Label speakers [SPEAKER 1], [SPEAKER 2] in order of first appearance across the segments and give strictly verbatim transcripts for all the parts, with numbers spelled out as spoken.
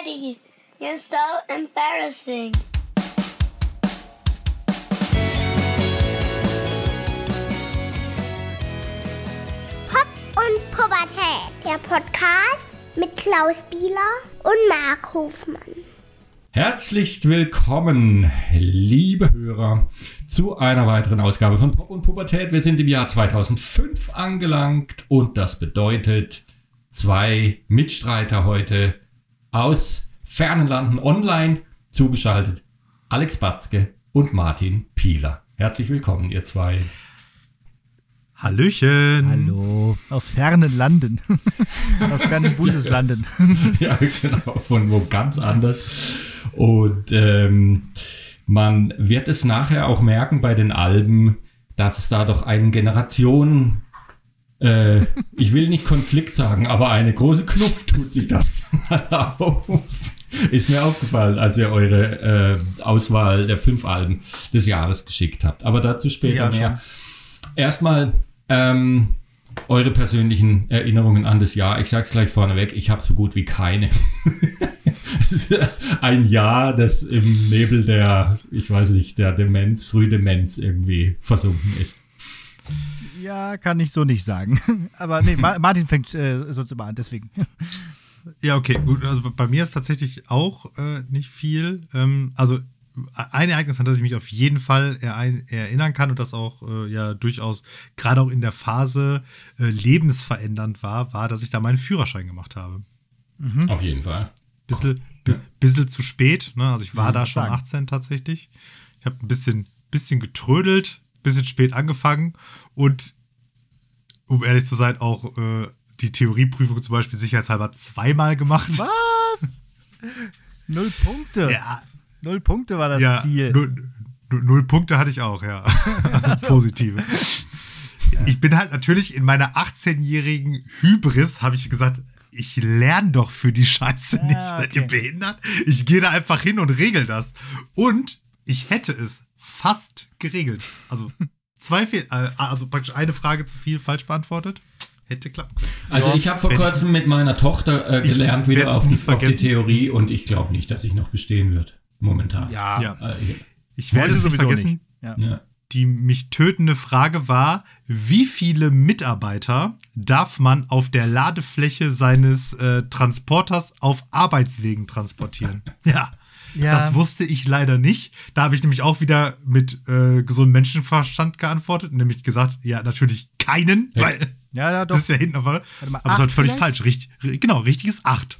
[SPEAKER 1] Daddy, you're so embarrassing.
[SPEAKER 2] Pop und Pubertät, der Podcast mit Klaus Bieler und Marc Hofmann.
[SPEAKER 3] Herzlichst willkommen, liebe Hörer, zu einer weiteren Ausgabe von Pop und Pubertät. Wir sind im Jahr zweitausendfünf angelangt und das bedeutet zwei Mitstreiter heute aus fernen Landen online zugeschaltet. Alex Batzke und Martin Pieler. Herzlich willkommen, ihr zwei.
[SPEAKER 4] Hallöchen.
[SPEAKER 5] Hallo. Aus fernen Landen. Aus fernen Bundeslanden.
[SPEAKER 3] Ja, genau, von wo ganz anders. Und ähm, man wird es nachher auch merken bei den Alben, dass es da doch einen Generationen, äh, ich will nicht Konflikt sagen, aber eine große Kluft tut sich da mal auf. Ist mir aufgefallen, als ihr eure äh, Auswahl der fünf Alben des Jahres geschickt habt. Aber dazu später
[SPEAKER 5] Ja,
[SPEAKER 3] mehr. Erstmal ähm, eure persönlichen Erinnerungen an das Jahr. Ich sag's gleich vorneweg, ich habe so gut wie keine. Es ist ein Jahr, das im Nebel der, ich weiß nicht, der Demenz, Frühdemenz irgendwie versunken ist.
[SPEAKER 5] Ja, kann ich so nicht sagen. Aber nee, Martin fängt äh, sonst immer an, deswegen.
[SPEAKER 4] Ja, okay, gut. Also bei mir ist tatsächlich auch äh, nicht viel. Ähm, also ein Ereignis, an das ich mich auf jeden Fall er- erinnern kann und das auch äh, ja durchaus gerade auch in der Phase äh, lebensverändernd war, war, dass ich da meinen Führerschein gemacht habe.
[SPEAKER 3] Mhm. Auf jeden Fall.
[SPEAKER 4] Bisschen, b- bisschen zu spät, ne? Also ich war
[SPEAKER 5] Ja,
[SPEAKER 4] da schon
[SPEAKER 5] sagen.
[SPEAKER 4] achtzehn tatsächlich. Ich habe ein bisschen, bisschen getrödelt, bisschen spät angefangen und um ehrlich zu sein, auch äh, die Theorieprüfung zum Beispiel sicherheitshalber zweimal gemacht.
[SPEAKER 5] Was? Null Punkte.
[SPEAKER 4] Ja,
[SPEAKER 5] Null Punkte war das
[SPEAKER 4] ja
[SPEAKER 5] Ziel.
[SPEAKER 4] Null, null, null Punkte hatte ich auch, ja. Also positive. Ich bin halt natürlich in meiner achtzehnjährigen Hybris, habe ich gesagt, ich lerne doch für die Scheiße
[SPEAKER 5] Ja,
[SPEAKER 4] nicht. Seid ihr
[SPEAKER 5] okay.
[SPEAKER 4] behindert? Ich gehe da einfach hin und regel das. Und ich hätte es fast geregelt. Also zwei Fehl, äh, also praktisch eine Frage zu viel falsch beantwortet. Hätte klappen können.
[SPEAKER 3] Also ich habe vor
[SPEAKER 4] Wenn
[SPEAKER 3] kurzem mit meiner Tochter äh,
[SPEAKER 4] Ich
[SPEAKER 3] gelernt wieder
[SPEAKER 4] werd's
[SPEAKER 3] auf
[SPEAKER 4] nie
[SPEAKER 3] die, auf die
[SPEAKER 4] vergessen.
[SPEAKER 3] Theorie und ich glaube nicht, dass ich noch bestehen wird. Momentan.
[SPEAKER 5] Ja,
[SPEAKER 4] Ja.
[SPEAKER 3] Äh,
[SPEAKER 4] Ich werde es nicht
[SPEAKER 5] sowieso
[SPEAKER 4] vergessen.
[SPEAKER 5] nicht. Ja.
[SPEAKER 3] ja.
[SPEAKER 4] Die mich tötende Frage war, wie viele Mitarbeiter darf man auf der Ladefläche seines äh, Transporters auf Arbeitswegen transportieren? Ja,
[SPEAKER 5] Ja.
[SPEAKER 4] das wusste ich leider nicht. Da habe ich nämlich auch wieder mit äh, gesundem Menschenverstand geantwortet, nämlich gesagt, ja, natürlich keinen,
[SPEAKER 3] Ja.
[SPEAKER 4] weil
[SPEAKER 5] Ja, ja,
[SPEAKER 4] das
[SPEAKER 5] doch.
[SPEAKER 4] ist ja hinten auf. Aber
[SPEAKER 5] Warte mal,
[SPEAKER 4] es war
[SPEAKER 5] acht
[SPEAKER 4] völlig
[SPEAKER 5] vielleicht?
[SPEAKER 4] falsch. Richtig, genau, richtig ist acht.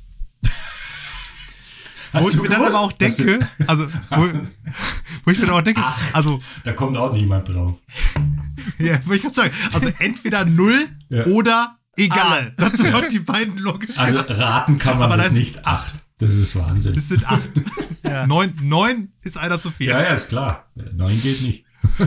[SPEAKER 3] Hast
[SPEAKER 4] Wo ich
[SPEAKER 3] du
[SPEAKER 4] mir dann
[SPEAKER 3] gewusst,
[SPEAKER 4] aber auch
[SPEAKER 3] dass
[SPEAKER 4] denke, also, wo, wo ich mir dann auch denke,
[SPEAKER 3] Acht.
[SPEAKER 4] also,
[SPEAKER 3] Da kommt auch niemand drauf.
[SPEAKER 4] ja, wollte ich gerade sagen, also entweder null
[SPEAKER 3] Ja.
[SPEAKER 4] oder egal. Das sind doch die beiden logischen.
[SPEAKER 3] Also raten kann man
[SPEAKER 4] Aber
[SPEAKER 3] das
[SPEAKER 4] das ist
[SPEAKER 3] nicht. Acht. Das ist Wahnsinn.
[SPEAKER 4] Es sind acht.
[SPEAKER 5] Ja.
[SPEAKER 4] Neun, neun ist einer zu viel.
[SPEAKER 3] Ja, ja, ist klar. Neun geht nicht.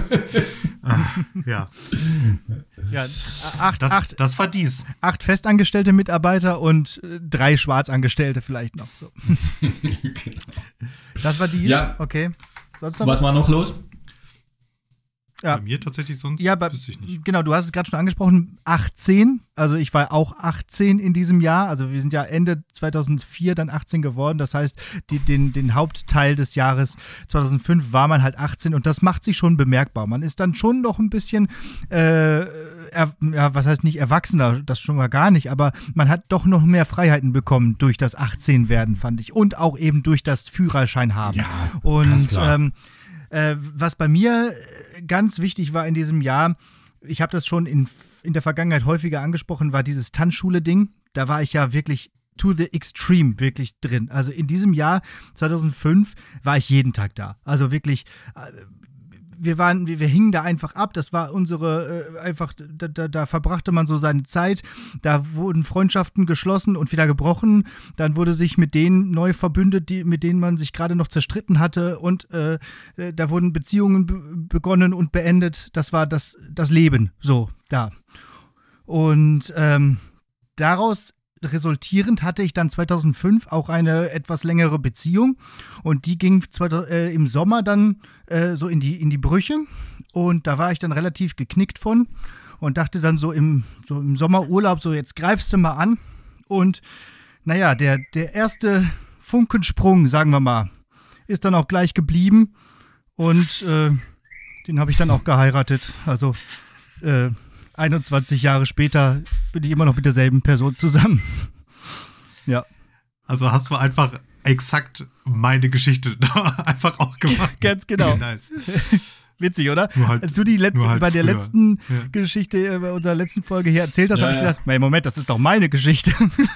[SPEAKER 4] Ja.
[SPEAKER 5] Ja, acht,
[SPEAKER 4] Das,
[SPEAKER 5] acht,
[SPEAKER 4] das war dies.
[SPEAKER 5] acht festangestellte Mitarbeiter und äh, drei Schwarzangestellte vielleicht noch. So. Das war die.
[SPEAKER 3] Ja.
[SPEAKER 5] Okay. Sonst noch
[SPEAKER 3] Was war noch los?
[SPEAKER 5] Ja.
[SPEAKER 4] Bei mir tatsächlich sonst
[SPEAKER 5] Ja, aber
[SPEAKER 4] wüsste ich nicht.
[SPEAKER 5] genau, du hast es gerade schon angesprochen, achtzehn, also ich war auch achtzehn in diesem Jahr, also wir sind ja Ende zweitausendvier dann achtzehn geworden, das heißt, die, den, den Hauptteil des Jahres zweitausendfünf war man halt achtzehn und das macht sich schon bemerkbar. Man ist dann schon noch ein bisschen, äh, er, ja, was heißt nicht erwachsener, das schon mal gar nicht, aber man hat doch noch mehr Freiheiten bekommen durch das achtzehn werden, fand ich, und auch eben durch das Führerschein haben.
[SPEAKER 3] Ja,
[SPEAKER 5] und
[SPEAKER 3] ganz klar.
[SPEAKER 5] ähm, Äh, was bei mir ganz wichtig war in diesem Jahr, ich habe das schon in, in der Vergangenheit häufiger angesprochen, war dieses Tanzschule-Ding. Da war ich ja wirklich to the extreme wirklich drin. Also in diesem Jahr zweitausendfünf war ich jeden Tag da. Also wirklich, äh, wir waren, wir, wir hingen da einfach ab. Das war unsere, äh, einfach, da, da, da verbrachte man so seine Zeit. Da wurden Freundschaften geschlossen und wieder gebrochen. Dann wurde sich mit denen neu verbündet, die, mit denen man sich gerade noch zerstritten hatte. Und äh, da wurden Beziehungen be- begonnen und beendet. Das war das, das Leben, so, da. Und ähm, daraus resultierend hatte ich dann zweitausendfünf auch eine etwas längere Beziehung und die ging zweitausend, äh, im Sommer dann äh, so in die, in die Brüche und da war ich dann relativ geknickt von und dachte dann so im, so im Sommerurlaub, so jetzt greifst du mal an und naja, der, der erste Funkensprung, sagen wir mal, ist dann auch gleich geblieben. Und äh, den habe ich dann auch geheiratet. Also äh, einundzwanzig Jahre später bin ich immer noch mit derselben Person zusammen. Ja.
[SPEAKER 4] Also hast du einfach exakt meine Geschichte einfach auch gemacht.
[SPEAKER 5] Ganz genau.
[SPEAKER 4] Nice.
[SPEAKER 5] Witzig, oder?
[SPEAKER 4] Halt,
[SPEAKER 5] Als du die letzte,
[SPEAKER 4] halt
[SPEAKER 5] bei der
[SPEAKER 4] früher.
[SPEAKER 5] letzten
[SPEAKER 4] ja.
[SPEAKER 5] Geschichte, bei unserer letzten Folge hier erzählt hast,
[SPEAKER 3] Ja,
[SPEAKER 5] habe ich
[SPEAKER 3] ja.
[SPEAKER 5] gedacht, nee, Moment, das ist doch meine Geschichte.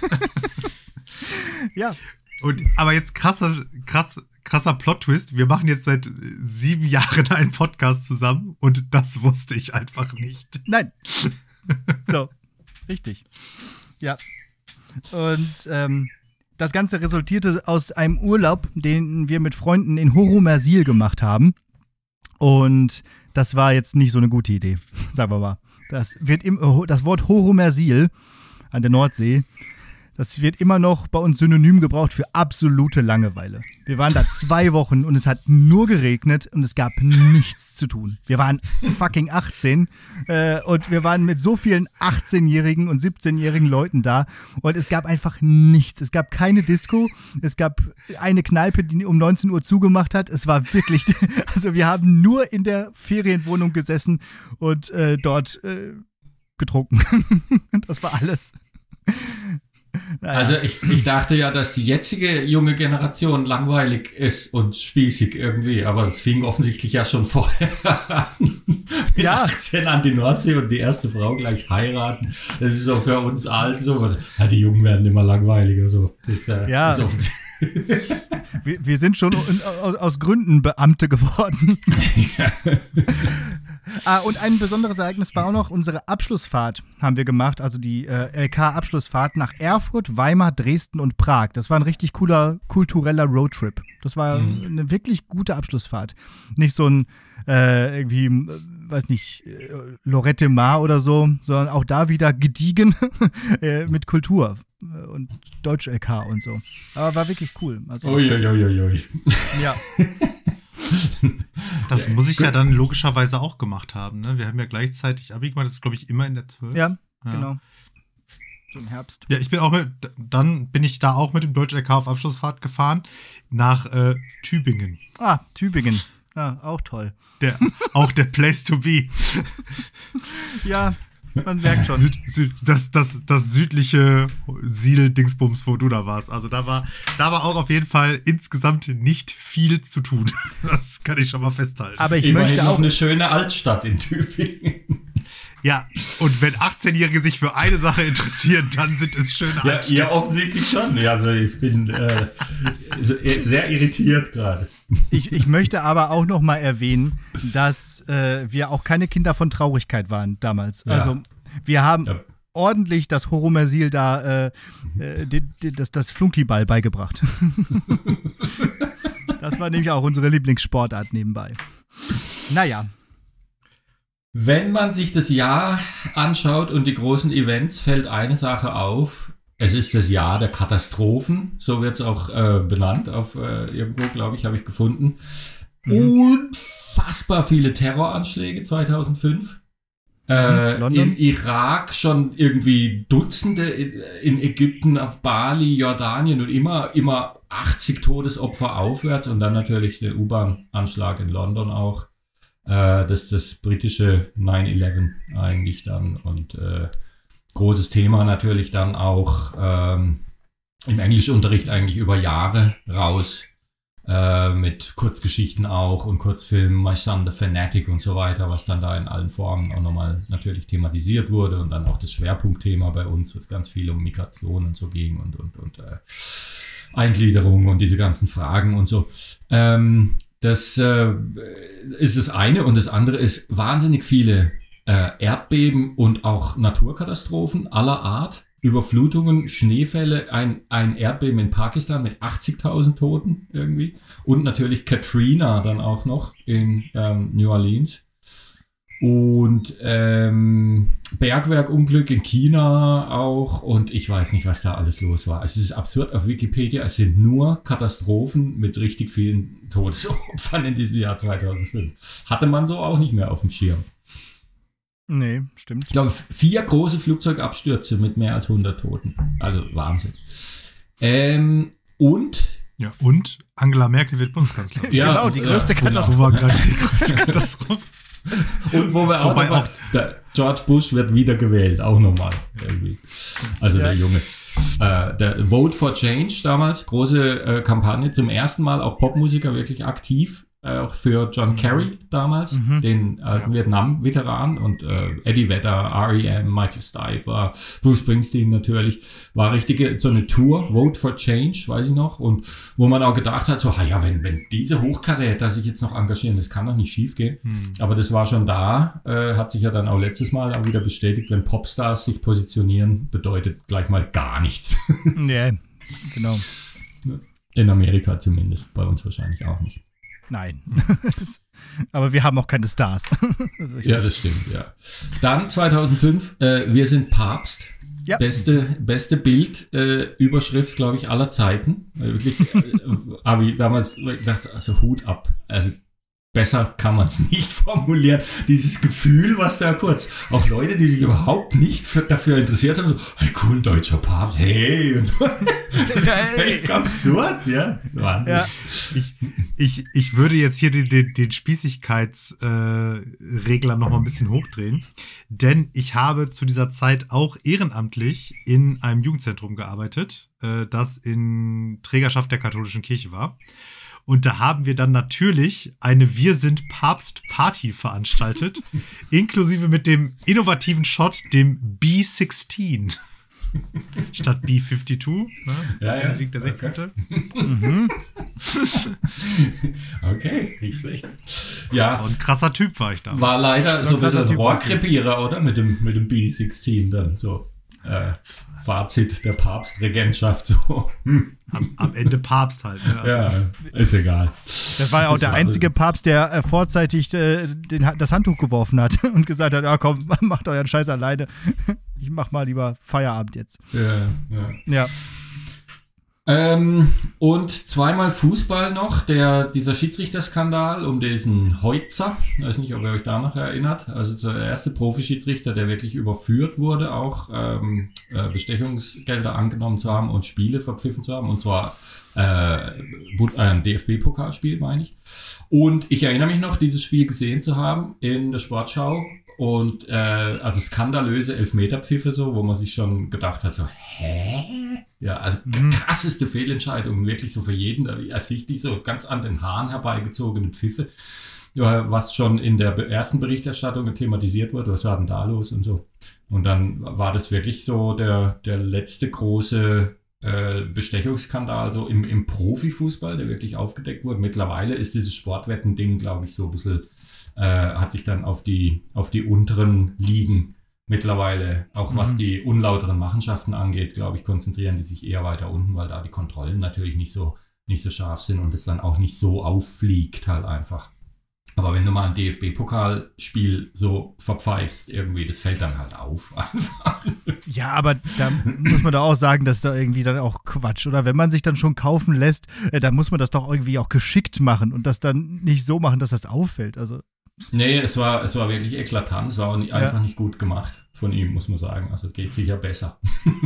[SPEAKER 5] Ja.
[SPEAKER 4] Und, aber jetzt krasser, krass, krasser Plot-Twist. Wir machen jetzt seit sieben Jahren einen Podcast zusammen und das wusste ich einfach nicht.
[SPEAKER 5] Nein. So, richtig. Ja. Und ähm, das Ganze resultierte aus einem Urlaub, den wir mit Freunden in Horomersil gemacht haben. Und das war jetzt nicht so eine gute Idee, sagen wir mal. Das, wird im, das Wort Horomersil an der Nordsee, das wird immer noch bei uns synonym gebraucht für absolute Langeweile. Wir waren da zwei Wochen und es hat nur geregnet und es gab nichts zu tun. Wir waren fucking achtzehn äh, und wir waren mit so vielen achtzehnjährigen und siebzehnjährigen Leuten da und es gab einfach nichts. Es gab keine Disco, es gab eine Kneipe, die um neunzehn Uhr zugemacht hat. Es war wirklich, also wir haben nur in der Ferienwohnung gesessen und äh, dort äh, getrunken. Das war alles. Naja.
[SPEAKER 3] Also ich, ich dachte ja, dass die jetzige junge Generation langweilig ist und spießig irgendwie, aber es fing offensichtlich ja schon vorher an. Mit
[SPEAKER 5] Ja.
[SPEAKER 3] achtzehn an die Nordsee und die erste Frau gleich heiraten. Das ist auch für uns Alten so. Ja, die Jungen werden immer langweiliger. So. Das ist, äh,
[SPEAKER 5] Ja.
[SPEAKER 3] ist offensichtlich.
[SPEAKER 5] Wir, wir sind schon in, aus, aus Gründen Beamte geworden. Ah, und ein besonderes Ereignis war auch noch unsere Abschlussfahrt, haben wir gemacht, also die äh, L K-Abschlussfahrt nach Erfurt, Weimar, Dresden und Prag. Das war ein richtig cooler, kultureller Roadtrip. Das war
[SPEAKER 3] Mhm.
[SPEAKER 5] eine wirklich gute Abschlussfahrt. Nicht so ein, äh, irgendwie, äh, weiß nicht, äh, Lorette Mar oder so, sondern auch da wieder gediegen äh, mit Kultur äh, und Deutsch-L K und so. Aber war wirklich cool. Also,
[SPEAKER 3] Uiuiuiui.
[SPEAKER 5] ja.
[SPEAKER 4] Das muss ich ja dann logischerweise auch gemacht haben. Ne? Wir haben ja gleichzeitig Abi gemacht, das ist, glaube ich, immer in der zwölf.
[SPEAKER 5] Ja,
[SPEAKER 4] Ja.
[SPEAKER 5] genau. So im Herbst.
[SPEAKER 4] Ja, ich bin auch mit, dann bin ich da auch mit dem Deutsch-L K auf Abschlussfahrt gefahren nach äh, Tübingen.
[SPEAKER 5] Ah, Tübingen. Ja, auch toll.
[SPEAKER 4] Der, auch der Place to be.
[SPEAKER 5] Ja, man merkt schon.
[SPEAKER 4] Süd, Süd, das, das, das südliche Siel-Dingsbums, wo du da warst. Also da war, da war auch auf jeden Fall insgesamt nicht viel zu tun. Das kann ich schon mal festhalten.
[SPEAKER 5] Aber ich
[SPEAKER 3] Immerhin
[SPEAKER 5] möchte
[SPEAKER 3] noch
[SPEAKER 5] auch.
[SPEAKER 3] eine schöne Altstadt in Tübingen.
[SPEAKER 4] Ja, und wenn achtzehnjährige sich für eine Sache interessieren, dann sind es schöne
[SPEAKER 3] Ja,
[SPEAKER 4] Altstädte.
[SPEAKER 3] ihr offensichtlich schon. Ja, also ich bin äh, sehr irritiert gerade.
[SPEAKER 5] Ich, ich möchte aber auch noch mal erwähnen, dass äh, wir auch keine Kinder von Traurigkeit waren damals.
[SPEAKER 3] Ja.
[SPEAKER 5] Also wir haben
[SPEAKER 3] Ja.
[SPEAKER 5] ordentlich das Horomersil da, äh, äh, die, die, das, das Flunkyball beigebracht. Das war nämlich auch unsere Lieblingssportart nebenbei. Naja.
[SPEAKER 3] Wenn man sich das Jahr anschaut und die großen Events, fällt eine Sache auf. Es ist das Jahr der Katastrophen, so wird es auch äh, benannt, auf äh, irgendwo, glaube ich, habe ich gefunden. Unfassbar viele Terroranschläge zweitausendfünf. Äh,
[SPEAKER 5] London?
[SPEAKER 3] Im Irak schon irgendwie Dutzende, in, in Ägypten, auf Bali, Jordanien und immer, immer achtzig Todesopfer aufwärts und dann natürlich der U-Bahn-Anschlag in London auch. Äh, das das britische nine eleven eigentlich dann und äh, großes Thema natürlich dann auch ähm, im Englischunterricht eigentlich über Jahre raus äh, mit Kurzgeschichten auch und Kurzfilmen, My Son the Fanatic und so weiter, was dann da in allen Formen auch nochmal natürlich thematisiert wurde und dann auch das Schwerpunktthema bei uns, wo es ganz viel um Migration und so ging und und und äh, Eingliederung und diese ganzen Fragen und so. Ähm, Das äh, ist das eine und das andere ist wahnsinnig viele äh, Erdbeben und auch Naturkatastrophen aller Art, Überflutungen, Schneefälle, ein, ein Erdbeben in Pakistan mit achtzigtausend Toten irgendwie und natürlich Katrina dann auch noch in ähm, New Orleans und ähm, Bergwerkunglück in China auch und ich weiß nicht, was da alles los war. Es ist absurd auf Wikipedia, es sind nur Katastrophen mit richtig vielen Todesopfern in diesem Jahr zweitausendfünf. Hatte man so auch nicht mehr auf dem Schirm.
[SPEAKER 5] Nee, stimmt.
[SPEAKER 3] Ich glaube, vier große Flugzeugabstürze mit mehr als hundert Toten. Also Wahnsinn. Ähm, und
[SPEAKER 4] Ja, und Angela Merkel wird Bundeskanzlerin.
[SPEAKER 3] Ja,
[SPEAKER 5] genau, die größte
[SPEAKER 3] ja,
[SPEAKER 5] Katastrophe.
[SPEAKER 4] Wo war gerade die größte Katastrophe?
[SPEAKER 3] Und wo wir auch,
[SPEAKER 4] Wobei
[SPEAKER 3] noch mal,
[SPEAKER 4] auch-
[SPEAKER 3] der George Bush wird wieder gewählt, auch nochmal irgendwie. Also
[SPEAKER 5] Ja.
[SPEAKER 3] der Junge. Äh, der Vote for Change damals, große äh, Kampagne, zum ersten Mal auch Popmusiker wirklich aktiv, äh, auch für John Kerry damals,
[SPEAKER 5] Mhm.
[SPEAKER 3] den alten Vietnam-Veteran und äh, Eddie Vedder, R E M, Michael Stipe, war Bruce Springsteen natürlich, war richtige, so eine Tour, Vote for Change, weiß ich noch, und wo man auch gedacht hat, so, ah ja, wenn, wenn diese Hochkaräter sich jetzt noch engagieren, das kann doch nicht schief gehen.
[SPEAKER 4] Hm.
[SPEAKER 3] Aber das war schon da, äh, hat sich ja dann auch letztes Mal auch wieder bestätigt, wenn Popstars sich positionieren, bedeutet gleich mal gar nichts.
[SPEAKER 5] Ja, genau.
[SPEAKER 3] In Amerika zumindest, bei uns wahrscheinlich auch nicht.
[SPEAKER 5] Nein. Aber wir haben auch keine Stars. Richtig.
[SPEAKER 3] Ja, das stimmt, ja. Dann zweitausendfünf, äh, wir sind Papst.
[SPEAKER 5] Ja.
[SPEAKER 3] Beste, beste Bild, äh, Überschrift, glaube ich, aller Zeiten. Äh, wirklich, äh, habe ich damals gedacht, also Hut ab. Also besser kann man es nicht formulieren. Dieses Gefühl, was da kurz, auch Leute, die sich überhaupt nicht für, dafür interessiert haben, so, hey, cool, deutscher Papst, hey, und so. Völlig absurd, ja. Wahnsinn.
[SPEAKER 5] Ja.
[SPEAKER 4] Ich, ich, ich würde jetzt hier den, den, den Spießigkeitsregler äh, Regler noch mal ein bisschen hochdrehen, denn ich habe zu dieser Zeit auch ehrenamtlich in einem Jugendzentrum gearbeitet, äh, das in Trägerschaft der katholischen Kirche war. Und da haben wir dann natürlich eine Wir sind Papst-Party veranstaltet, inklusive mit dem innovativen Shot, dem B sechzehn. Statt B zweiundfünfzig, ne?
[SPEAKER 3] Ja, ja.
[SPEAKER 4] Da liegt der sechzehnte.
[SPEAKER 3] Okay, nicht schlecht. Ja,
[SPEAKER 4] So ein krasser Typ war ich da.
[SPEAKER 3] war leider so ein
[SPEAKER 5] krasser
[SPEAKER 3] bisschen
[SPEAKER 5] Typ
[SPEAKER 3] Rohrkrepierer, oder? Mit dem, mit dem B sechzehn dann so. Äh, Fazit der Papstregentschaft so. Hm.
[SPEAKER 4] Am, am Ende Papst halt. Ne? Also,
[SPEAKER 3] Ja, ist egal.
[SPEAKER 5] Das war ja auch
[SPEAKER 3] Das
[SPEAKER 5] der
[SPEAKER 3] war-
[SPEAKER 5] einzige Papst, der äh, vorzeitig äh, den, das Handtuch geworfen hat und gesagt hat, ja komm, macht euren Scheiß alleine. Ich mach mal lieber Feierabend jetzt.
[SPEAKER 3] Ja, ja.
[SPEAKER 5] Ja.
[SPEAKER 3] Ähm, und zweimal Fußball noch, der, dieser Schiedsrichterskandal um diesen Heutzer. Ich weiß nicht, ob ihr euch da noch erinnert. Also der erste Profischiedsrichter, der wirklich überführt wurde, auch ähm, äh, Bestechungsgelder angenommen zu haben und Spiele verpfiffen zu haben. Und zwar äh, Bu- ein D F B-Pokalspiel, meine ich. Und ich erinnere mich noch, dieses Spiel gesehen zu haben in der Sportschau. Und äh, also skandalöse Elfmeterpfiffe so, wo man sich schon gedacht hat, so, hä? Ja, also
[SPEAKER 5] Mhm.
[SPEAKER 3] krasseste Fehlentscheidungen, wirklich so für jeden ersichtlich, so ganz an den Haaren herbeigezogene Pfiffe, ja, was schon in der be- ersten Berichterstattung thematisiert wurde, was war denn da los und so. Und dann war das wirklich so der, der letzte große äh, Bestechungsskandal so im, im Profifußball, der wirklich aufgedeckt wurde. Mittlerweile ist dieses Sportwetten-Ding, glaube ich, so ein bisschen äh, hat sich dann auf die, auf die unteren Ligen mittlerweile, auch was
[SPEAKER 5] Mhm.
[SPEAKER 3] die unlauteren Machenschaften angeht, glaube ich, konzentrieren die sich eher weiter unten, weil da die Kontrollen natürlich nicht so, nicht so scharf sind und es dann auch nicht so auffliegt halt einfach. Aber wenn du mal ein D F B-Pokalspiel so verpfeifst, irgendwie, das fällt dann halt auf einfach.
[SPEAKER 5] Ja, aber da muss man doch auch sagen, dass da irgendwie dann auch Quatsch, oder? Wenn man sich dann schon kaufen lässt, äh, dann muss man das doch irgendwie auch geschickt machen und das dann nicht so machen, dass das auffällt. Also,
[SPEAKER 3] Nee, es war, es war wirklich eklatant. Es war auch nicht,
[SPEAKER 5] Ja.
[SPEAKER 3] einfach nicht gut gemacht von ihm, muss man sagen. Also geht sicher besser.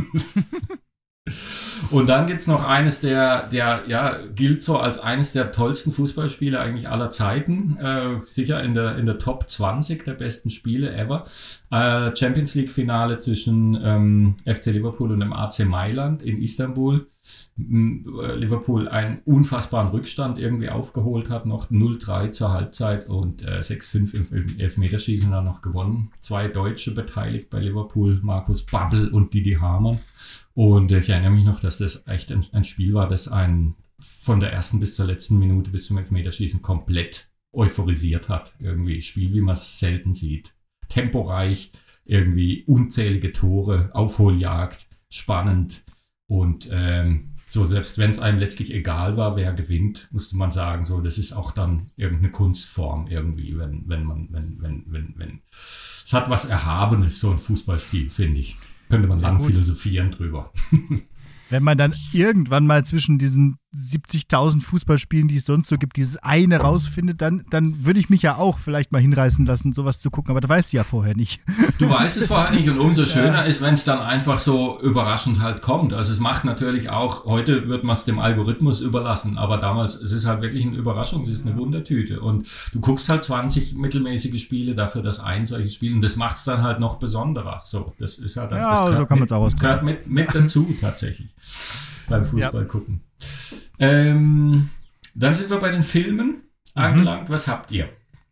[SPEAKER 3] Und dann gibt's noch eines der, der, ja, gilt so als eines der tollsten Fußballspiele eigentlich aller Zeiten. Äh, sicher in der, in der Top zwanzig der besten Spiele ever. Äh, Champions League Finale zwischen ähm, F C Liverpool und dem A C Mailand in Istanbul. M- äh, Liverpool einen unfassbaren Rückstand irgendwie aufgeholt hat, noch null drei zur Halbzeit und äh, sechs fünf im, im Elfmeterschießen dann noch gewonnen. Zwei Deutsche beteiligt bei Liverpool, Markus Babbel und Didi Hamann. Und ich erinnere mich noch, dass das echt ein, ein Spiel war, das einen von der ersten bis zur letzten Minute bis zum Elfmeterschießen komplett euphorisiert hat. Irgendwie Spiel, wie man es selten sieht. Temporeich, irgendwie unzählige Tore, Aufholjagd, spannend. Und ähm, so, selbst wenn es einem letztlich egal war, wer gewinnt, musste man sagen, so, das ist auch dann irgendeine Kunstform irgendwie, wenn, wenn man, wenn, wenn, wenn, wenn. Es hat was Erhabenes, so ein Fußballspiel, finde ich. Könnte man lang
[SPEAKER 5] gut.
[SPEAKER 3] philosophieren drüber.
[SPEAKER 5] wenn man dann irgendwann mal zwischen diesen siebzigtausend Fußballspielen, die es sonst so gibt, dieses eine rausfindet, dann, dann würde ich mich ja auch vielleicht mal hinreißen lassen, sowas zu gucken. Aber das weißt du ja vorher nicht.
[SPEAKER 3] Du weißt es vorher nicht und umso schöner ja. ist, wenn es dann einfach so überraschend halt kommt. Also es macht natürlich auch, heute wird man es dem Algorithmus überlassen, aber damals, es ist halt wirklich eine Überraschung, es ist eine Wundertüte. Und du guckst halt zwanzig mittelmäßige Spiele dafür, dass ein solches Spiel, und das macht es dann halt noch besonderer. So, das ist halt dann,
[SPEAKER 5] ja,
[SPEAKER 3] das
[SPEAKER 5] so also kann man es auch
[SPEAKER 3] mit, gehört mit, mit dazu tatsächlich beim Fußball ja. gucken. Ähm, dann sind wir bei den Filmen mhm. angelangt. Was habt ihr?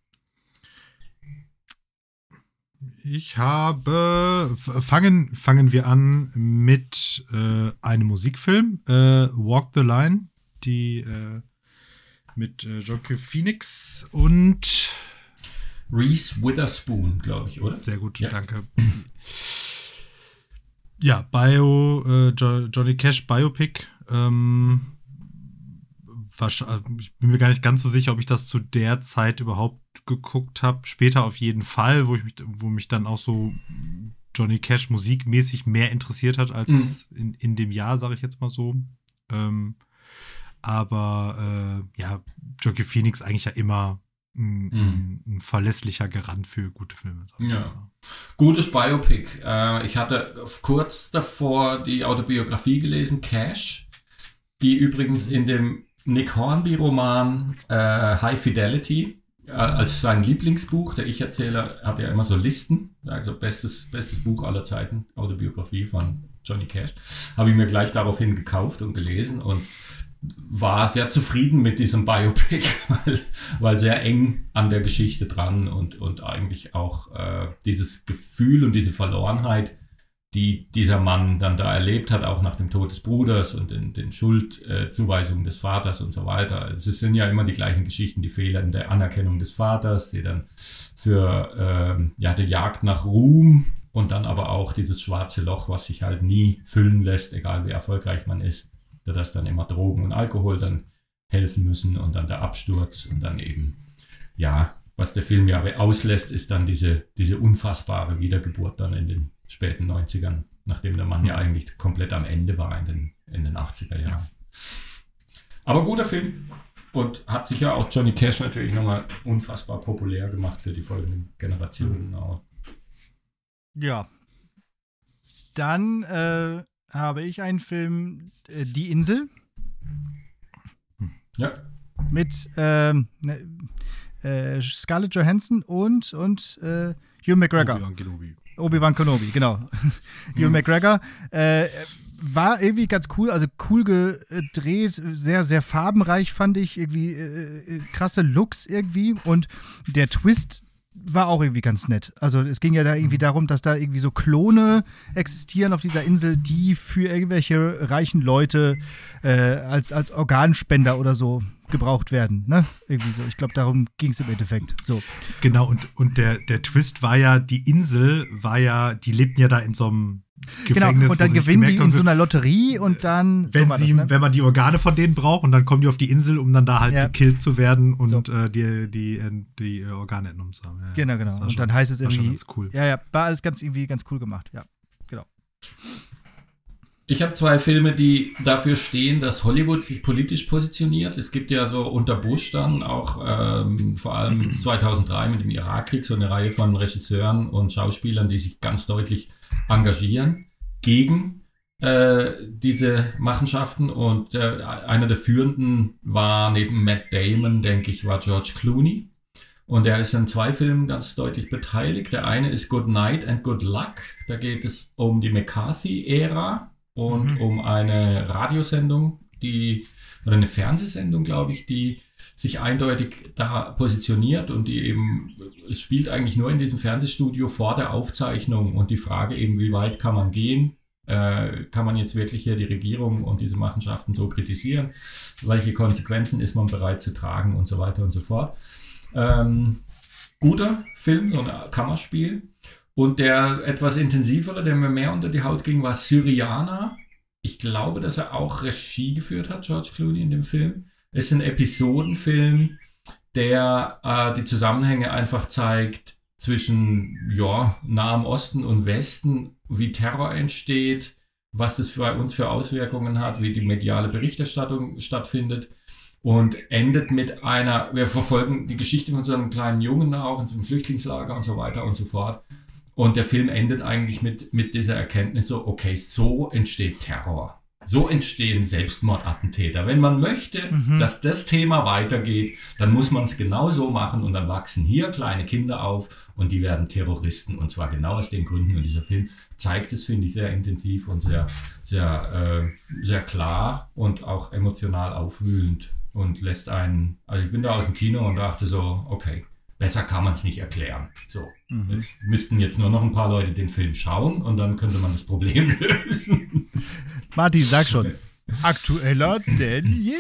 [SPEAKER 4] Ich habe, fangen, fangen wir an mit äh, einem Musikfilm, äh, Walk the Line, die äh, mit äh, Joaquin Phoenix und
[SPEAKER 3] Reese Witherspoon, glaube ich, oder?
[SPEAKER 4] Sehr gut,
[SPEAKER 3] ja.
[SPEAKER 4] danke. Ja, Bio, äh, jo- Johnny Cash Biopic. Ähm, ich bin mir gar nicht ganz so sicher, ob ich das zu der Zeit überhaupt geguckt habe. Später auf jeden Fall, wo ich mich, wo mich dann auch so Johnny Cash musikmäßig mehr interessiert hat als mhm. in, in dem Jahr, sage ich jetzt mal so. Ähm, aber äh, ja, Joaquin Phoenix eigentlich ja immer ein, mhm. ein, ein verlässlicher Garant für gute Filme.
[SPEAKER 3] Ja. Gutes Biopic. Äh, ich hatte kurz davor die Autobiografie gelesen, Cash, die übrigens in dem Nick Hornby-Roman äh, High Fidelity äh, als sein Lieblingsbuch, der Ich-Erzähler, hat ja immer so Listen, also bestes, bestes Buch aller Zeiten, Autobiografie von Johnny Cash, habe ich mir gleich daraufhin gekauft und gelesen und war sehr zufrieden mit diesem Biopic, weil, weil sehr eng an der Geschichte dran und, und eigentlich auch äh, dieses Gefühl und diese Verlorenheit, die dieser Mann dann da erlebt hat, auch nach dem Tod des Bruders und den, den Schuldzuweisungen äh, des Vaters und so weiter. Es sind ja immer die gleichen Geschichten, die Fehler in der Anerkennung des Vaters, die dann für äh, ja, die Jagd nach Ruhm und dann aber auch dieses schwarze Loch, was sich halt nie füllen lässt, egal wie erfolgreich man ist, dass dann immer Drogen und Alkohol dann helfen müssen und dann der Absturz und dann eben, ja, was der Film ja auslässt, ist dann diese, diese unfassbare Wiedergeburt dann in den späten neunzigern, nachdem der Mann ja eigentlich komplett am Ende war in den, in den achtziger Jahren. Aber guter Film und hat sich ja auch Johnny Cash natürlich nochmal unfassbar populär gemacht für die folgenden Generationen auch.
[SPEAKER 5] Ja. Dann äh, habe ich einen Film, äh, Die Insel.
[SPEAKER 3] Ja.
[SPEAKER 5] Mit ähm, ne, äh, Scarlett Johansson und, und äh, Hugh McGregor.
[SPEAKER 4] Obi-Wan Kenobi.
[SPEAKER 5] Obi-Wan Kenobi, genau. Hugh McGregor. Äh, war irgendwie ganz cool, also cool gedreht, sehr, sehr farbenreich fand ich, irgendwie äh, krasse Looks irgendwie und der Twist war auch irgendwie ganz nett. Also es ging ja da irgendwie darum, dass da irgendwie so Klone existieren auf dieser Insel, die für irgendwelche reichen Leute äh, als, als Organspender oder so gebraucht werden, ne? Irgendwie so. Ich glaube, darum ging es im Endeffekt. So.
[SPEAKER 4] Genau, und, und der, der Twist war ja, die Insel war ja, die lebten ja da in so einem Gefängnis.
[SPEAKER 5] Genau, und dann gewinnen die in so einer Lotterie und dann
[SPEAKER 4] wenn,
[SPEAKER 5] so
[SPEAKER 4] sie,
[SPEAKER 5] das, ne?
[SPEAKER 4] wenn man die Organe von denen braucht und dann kommen die auf die Insel, um dann da halt
[SPEAKER 5] ja.
[SPEAKER 4] gekillt zu werden und
[SPEAKER 5] so.
[SPEAKER 4] äh, die, die, die, die Organe entnommen zu haben. Ja,
[SPEAKER 5] genau, genau. Und
[SPEAKER 4] schon,
[SPEAKER 5] dann heißt es irgendwie,
[SPEAKER 4] ganz cool.
[SPEAKER 5] ja, ja, war alles ganz irgendwie ganz cool gemacht. Ja, genau.
[SPEAKER 3] Ich habe zwei Filme, die dafür stehen, dass Hollywood sich politisch positioniert. Es gibt ja so unter Bush dann auch ähm, vor allem zweitausenddrei mit dem Irakkrieg so eine Reihe von Regisseuren und Schauspielern, die sich ganz deutlich engagieren gegen äh, diese Machenschaften. Und äh, einer der führenden war neben Matt Damon, denke ich, war George Clooney. Und er ist in zwei Filmen ganz deutlich beteiligt. Der eine ist Good Night and Good Luck. Da geht es um die McCarthy-Ära und mhm. um eine Radiosendung, die, oder eine Fernsehsendung, glaube ich, die sich eindeutig da positioniert und die eben, es spielt eigentlich nur in diesem Fernsehstudio vor der Aufzeichnung und die Frage eben, wie weit kann man gehen? Äh, kann man jetzt wirklich hier die Regierung und diese Machenschaften so kritisieren? Welche Konsequenzen ist man bereit zu tragen und so weiter und so fort? Ähm, guter Film, so ein Kammerspiel. Und der etwas intensivere, der mir mehr unter die Haut ging, war Syriana. Ich glaube, dass er auch Regie geführt hat, George Clooney, in dem Film. Es ist ein Episodenfilm, der äh, die Zusammenhänge einfach zeigt zwischen ja, Nahem Osten und Westen, wie Terror entsteht, was das bei uns für Auswirkungen hat, wie die mediale Berichterstattung stattfindet. Und endet mit einer, wir verfolgen die Geschichte von so einem kleinen Jungen auch in so einem Flüchtlingslager und so weiter und so fort. Und der Film endet eigentlich mit, mit dieser Erkenntnis so, okay, so entsteht Terror. So entstehen Selbstmordattentäter. Wenn man möchte, mhm. dass das Thema weitergeht, dann muss man es genau so machen und dann wachsen hier kleine Kinder auf und die werden Terroristen und zwar genau aus den Gründen. Und dieser Film zeigt es, finde ich, sehr intensiv und sehr, sehr, äh, sehr klar und auch emotional aufwühlend und lässt einen, also ich bin da aus dem Kino und dachte so, okay, besser kann man es nicht erklären. So, mhm. jetzt müssten jetzt nur noch ein paar Leute den Film schauen und dann könnte man das Problem lösen.
[SPEAKER 5] Martin, sag schon. Aktueller denn je.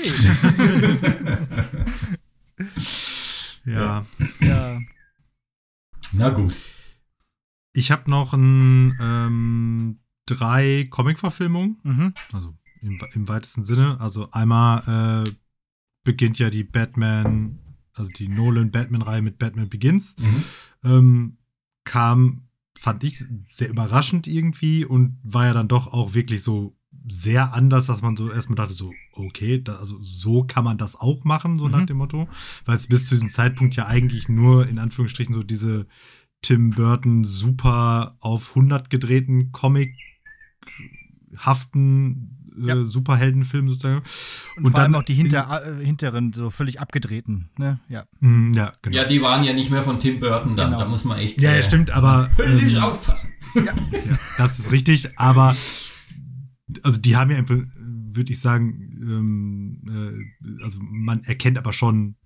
[SPEAKER 4] ja.
[SPEAKER 5] ja.
[SPEAKER 3] Na gut.
[SPEAKER 4] Ich habe noch ein, ähm, drei Comic-Verfilmungen.
[SPEAKER 5] Mhm.
[SPEAKER 4] Also im, im weitesten Sinne. Also einmal äh, beginnt ja die Batman, also die Nolan-Batman-Reihe mit Batman Begins.
[SPEAKER 3] Mhm.
[SPEAKER 4] Ähm, kam, fand ich, sehr überraschend irgendwie und war ja dann doch auch wirklich so sehr anders, dass man so erstmal dachte, so, okay, da, also so kann man das auch machen, so mhm. nach dem Motto. Weil es bis zu diesem Zeitpunkt ja eigentlich nur, in Anführungsstrichen, so diese Tim Burton super auf hundert gedrehten Comic-haften
[SPEAKER 5] ja.
[SPEAKER 4] äh, Superheldenfilm sozusagen.
[SPEAKER 5] Und, und vor dann allem auch die hinter, äh, hinteren, so völlig abgedrehten, ne? Ja.
[SPEAKER 4] Mm, ja, genau.
[SPEAKER 3] Ja, die waren ja nicht mehr von Tim Burton dann, genau. Da muss man echt
[SPEAKER 4] ja, ja, stimmt, aber
[SPEAKER 3] höllisch
[SPEAKER 4] ähm,
[SPEAKER 3] aufpassen.
[SPEAKER 4] Ja. ja, das ist richtig, aber also die haben ja, würde ich sagen, ähm, äh, also man erkennt aber schon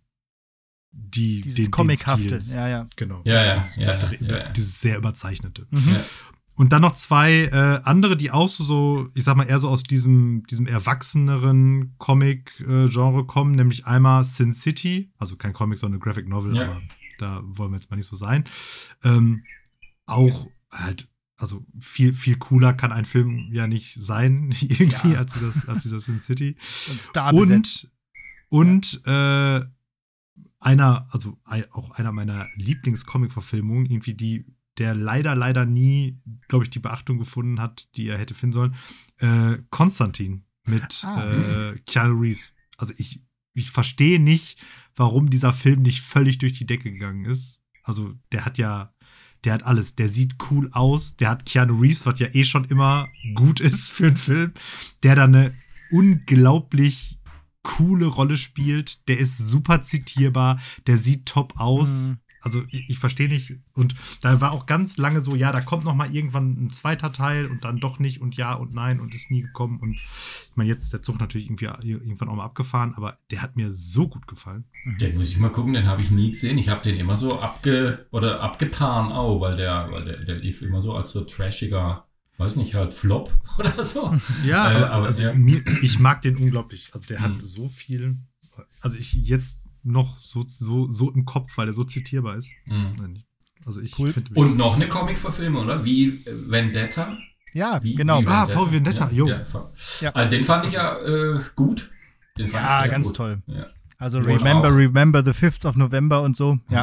[SPEAKER 4] die
[SPEAKER 5] dieses
[SPEAKER 4] den,
[SPEAKER 5] Comichafte,
[SPEAKER 4] den Stil.
[SPEAKER 5] ja, ja.
[SPEAKER 4] Genau.
[SPEAKER 3] Ja, ja,
[SPEAKER 4] dieses,
[SPEAKER 3] ja,
[SPEAKER 4] ja,
[SPEAKER 3] ja, ja.
[SPEAKER 4] dieses sehr überzeichnete.
[SPEAKER 5] Mhm.
[SPEAKER 3] Ja.
[SPEAKER 4] Und dann noch zwei äh, andere, die auch so, so, ich sag mal, eher so aus diesem, diesem erwachseneren Comic-Genre kommen, nämlich einmal Sin City, also kein Comic, sondern eine Graphic Novel,
[SPEAKER 3] Ja.
[SPEAKER 4] aber da wollen wir jetzt mal nicht so sein. Ähm, auch halt, also viel, viel cooler kann ein Film ja nicht sein, irgendwie,
[SPEAKER 5] Ja.
[SPEAKER 4] als, dieses, als dieser Sin City.
[SPEAKER 5] Und Star besetzt.
[SPEAKER 4] Und, und äh, einer, also ein, auch einer meiner Lieblings-Comic-Verfilmungen, irgendwie die, der leider, leider nie, glaube ich, die Beachtung gefunden hat, die er hätte finden sollen, äh, Konstantin mit
[SPEAKER 5] Ah,
[SPEAKER 4] äh, Keanu Reeves. Also ich, ich verstehe nicht, warum dieser Film nicht völlig durch die Decke gegangen ist. Also der hat ja, der hat alles. Der sieht cool aus. Der hat Keanu Reeves, was ja eh schon immer gut ist für einen Film, der da eine unglaublich coole Rolle spielt. Der ist super zitierbar. Der sieht top aus.
[SPEAKER 5] Mhm.
[SPEAKER 4] Also ich, ich verstehe nicht. Und da war auch ganz lange so, ja, da kommt noch mal irgendwann ein zweiter Teil und dann doch nicht und ja und nein und ist nie gekommen. Und ich meine, jetzt ist der Zug natürlich irgendwie irgendwann auch mal abgefahren, aber der hat mir so gut gefallen.
[SPEAKER 3] Den muss ich mal gucken, den habe ich nie gesehen. Ich habe den immer so abge oder abgetan auch, weil der, weil der, der lief immer so als so trashiger, weiß nicht, halt Flop oder so.
[SPEAKER 4] Ja,
[SPEAKER 3] Äh,
[SPEAKER 4] aber,
[SPEAKER 3] aber
[SPEAKER 4] also
[SPEAKER 3] ja.
[SPEAKER 4] mir, ich mag den unglaublich. Also der hat
[SPEAKER 3] Mhm.
[SPEAKER 4] so viel, also ich jetzt noch so, so, so im Kopf, weil er so zitierbar ist.
[SPEAKER 3] Mhm.
[SPEAKER 4] Also ich
[SPEAKER 5] Cool.
[SPEAKER 4] finde
[SPEAKER 3] Und noch eine Comic-Verfilmung, oder? Wie äh, Vendetta?
[SPEAKER 5] Ja,
[SPEAKER 3] Wie,
[SPEAKER 5] genau.
[SPEAKER 3] Wie
[SPEAKER 4] Ah, V Vendetta,
[SPEAKER 3] ja,
[SPEAKER 4] jo.
[SPEAKER 3] Ja, voll.
[SPEAKER 5] Ja.
[SPEAKER 3] Also den fand ich ja äh, gut. Den fand
[SPEAKER 5] Ja,
[SPEAKER 3] ich sehr
[SPEAKER 5] ganz
[SPEAKER 3] gut.
[SPEAKER 5] toll.
[SPEAKER 3] Ja.
[SPEAKER 5] Also
[SPEAKER 3] Und
[SPEAKER 5] Remember,
[SPEAKER 3] auch-
[SPEAKER 5] Remember the fifth of November und so. Ja.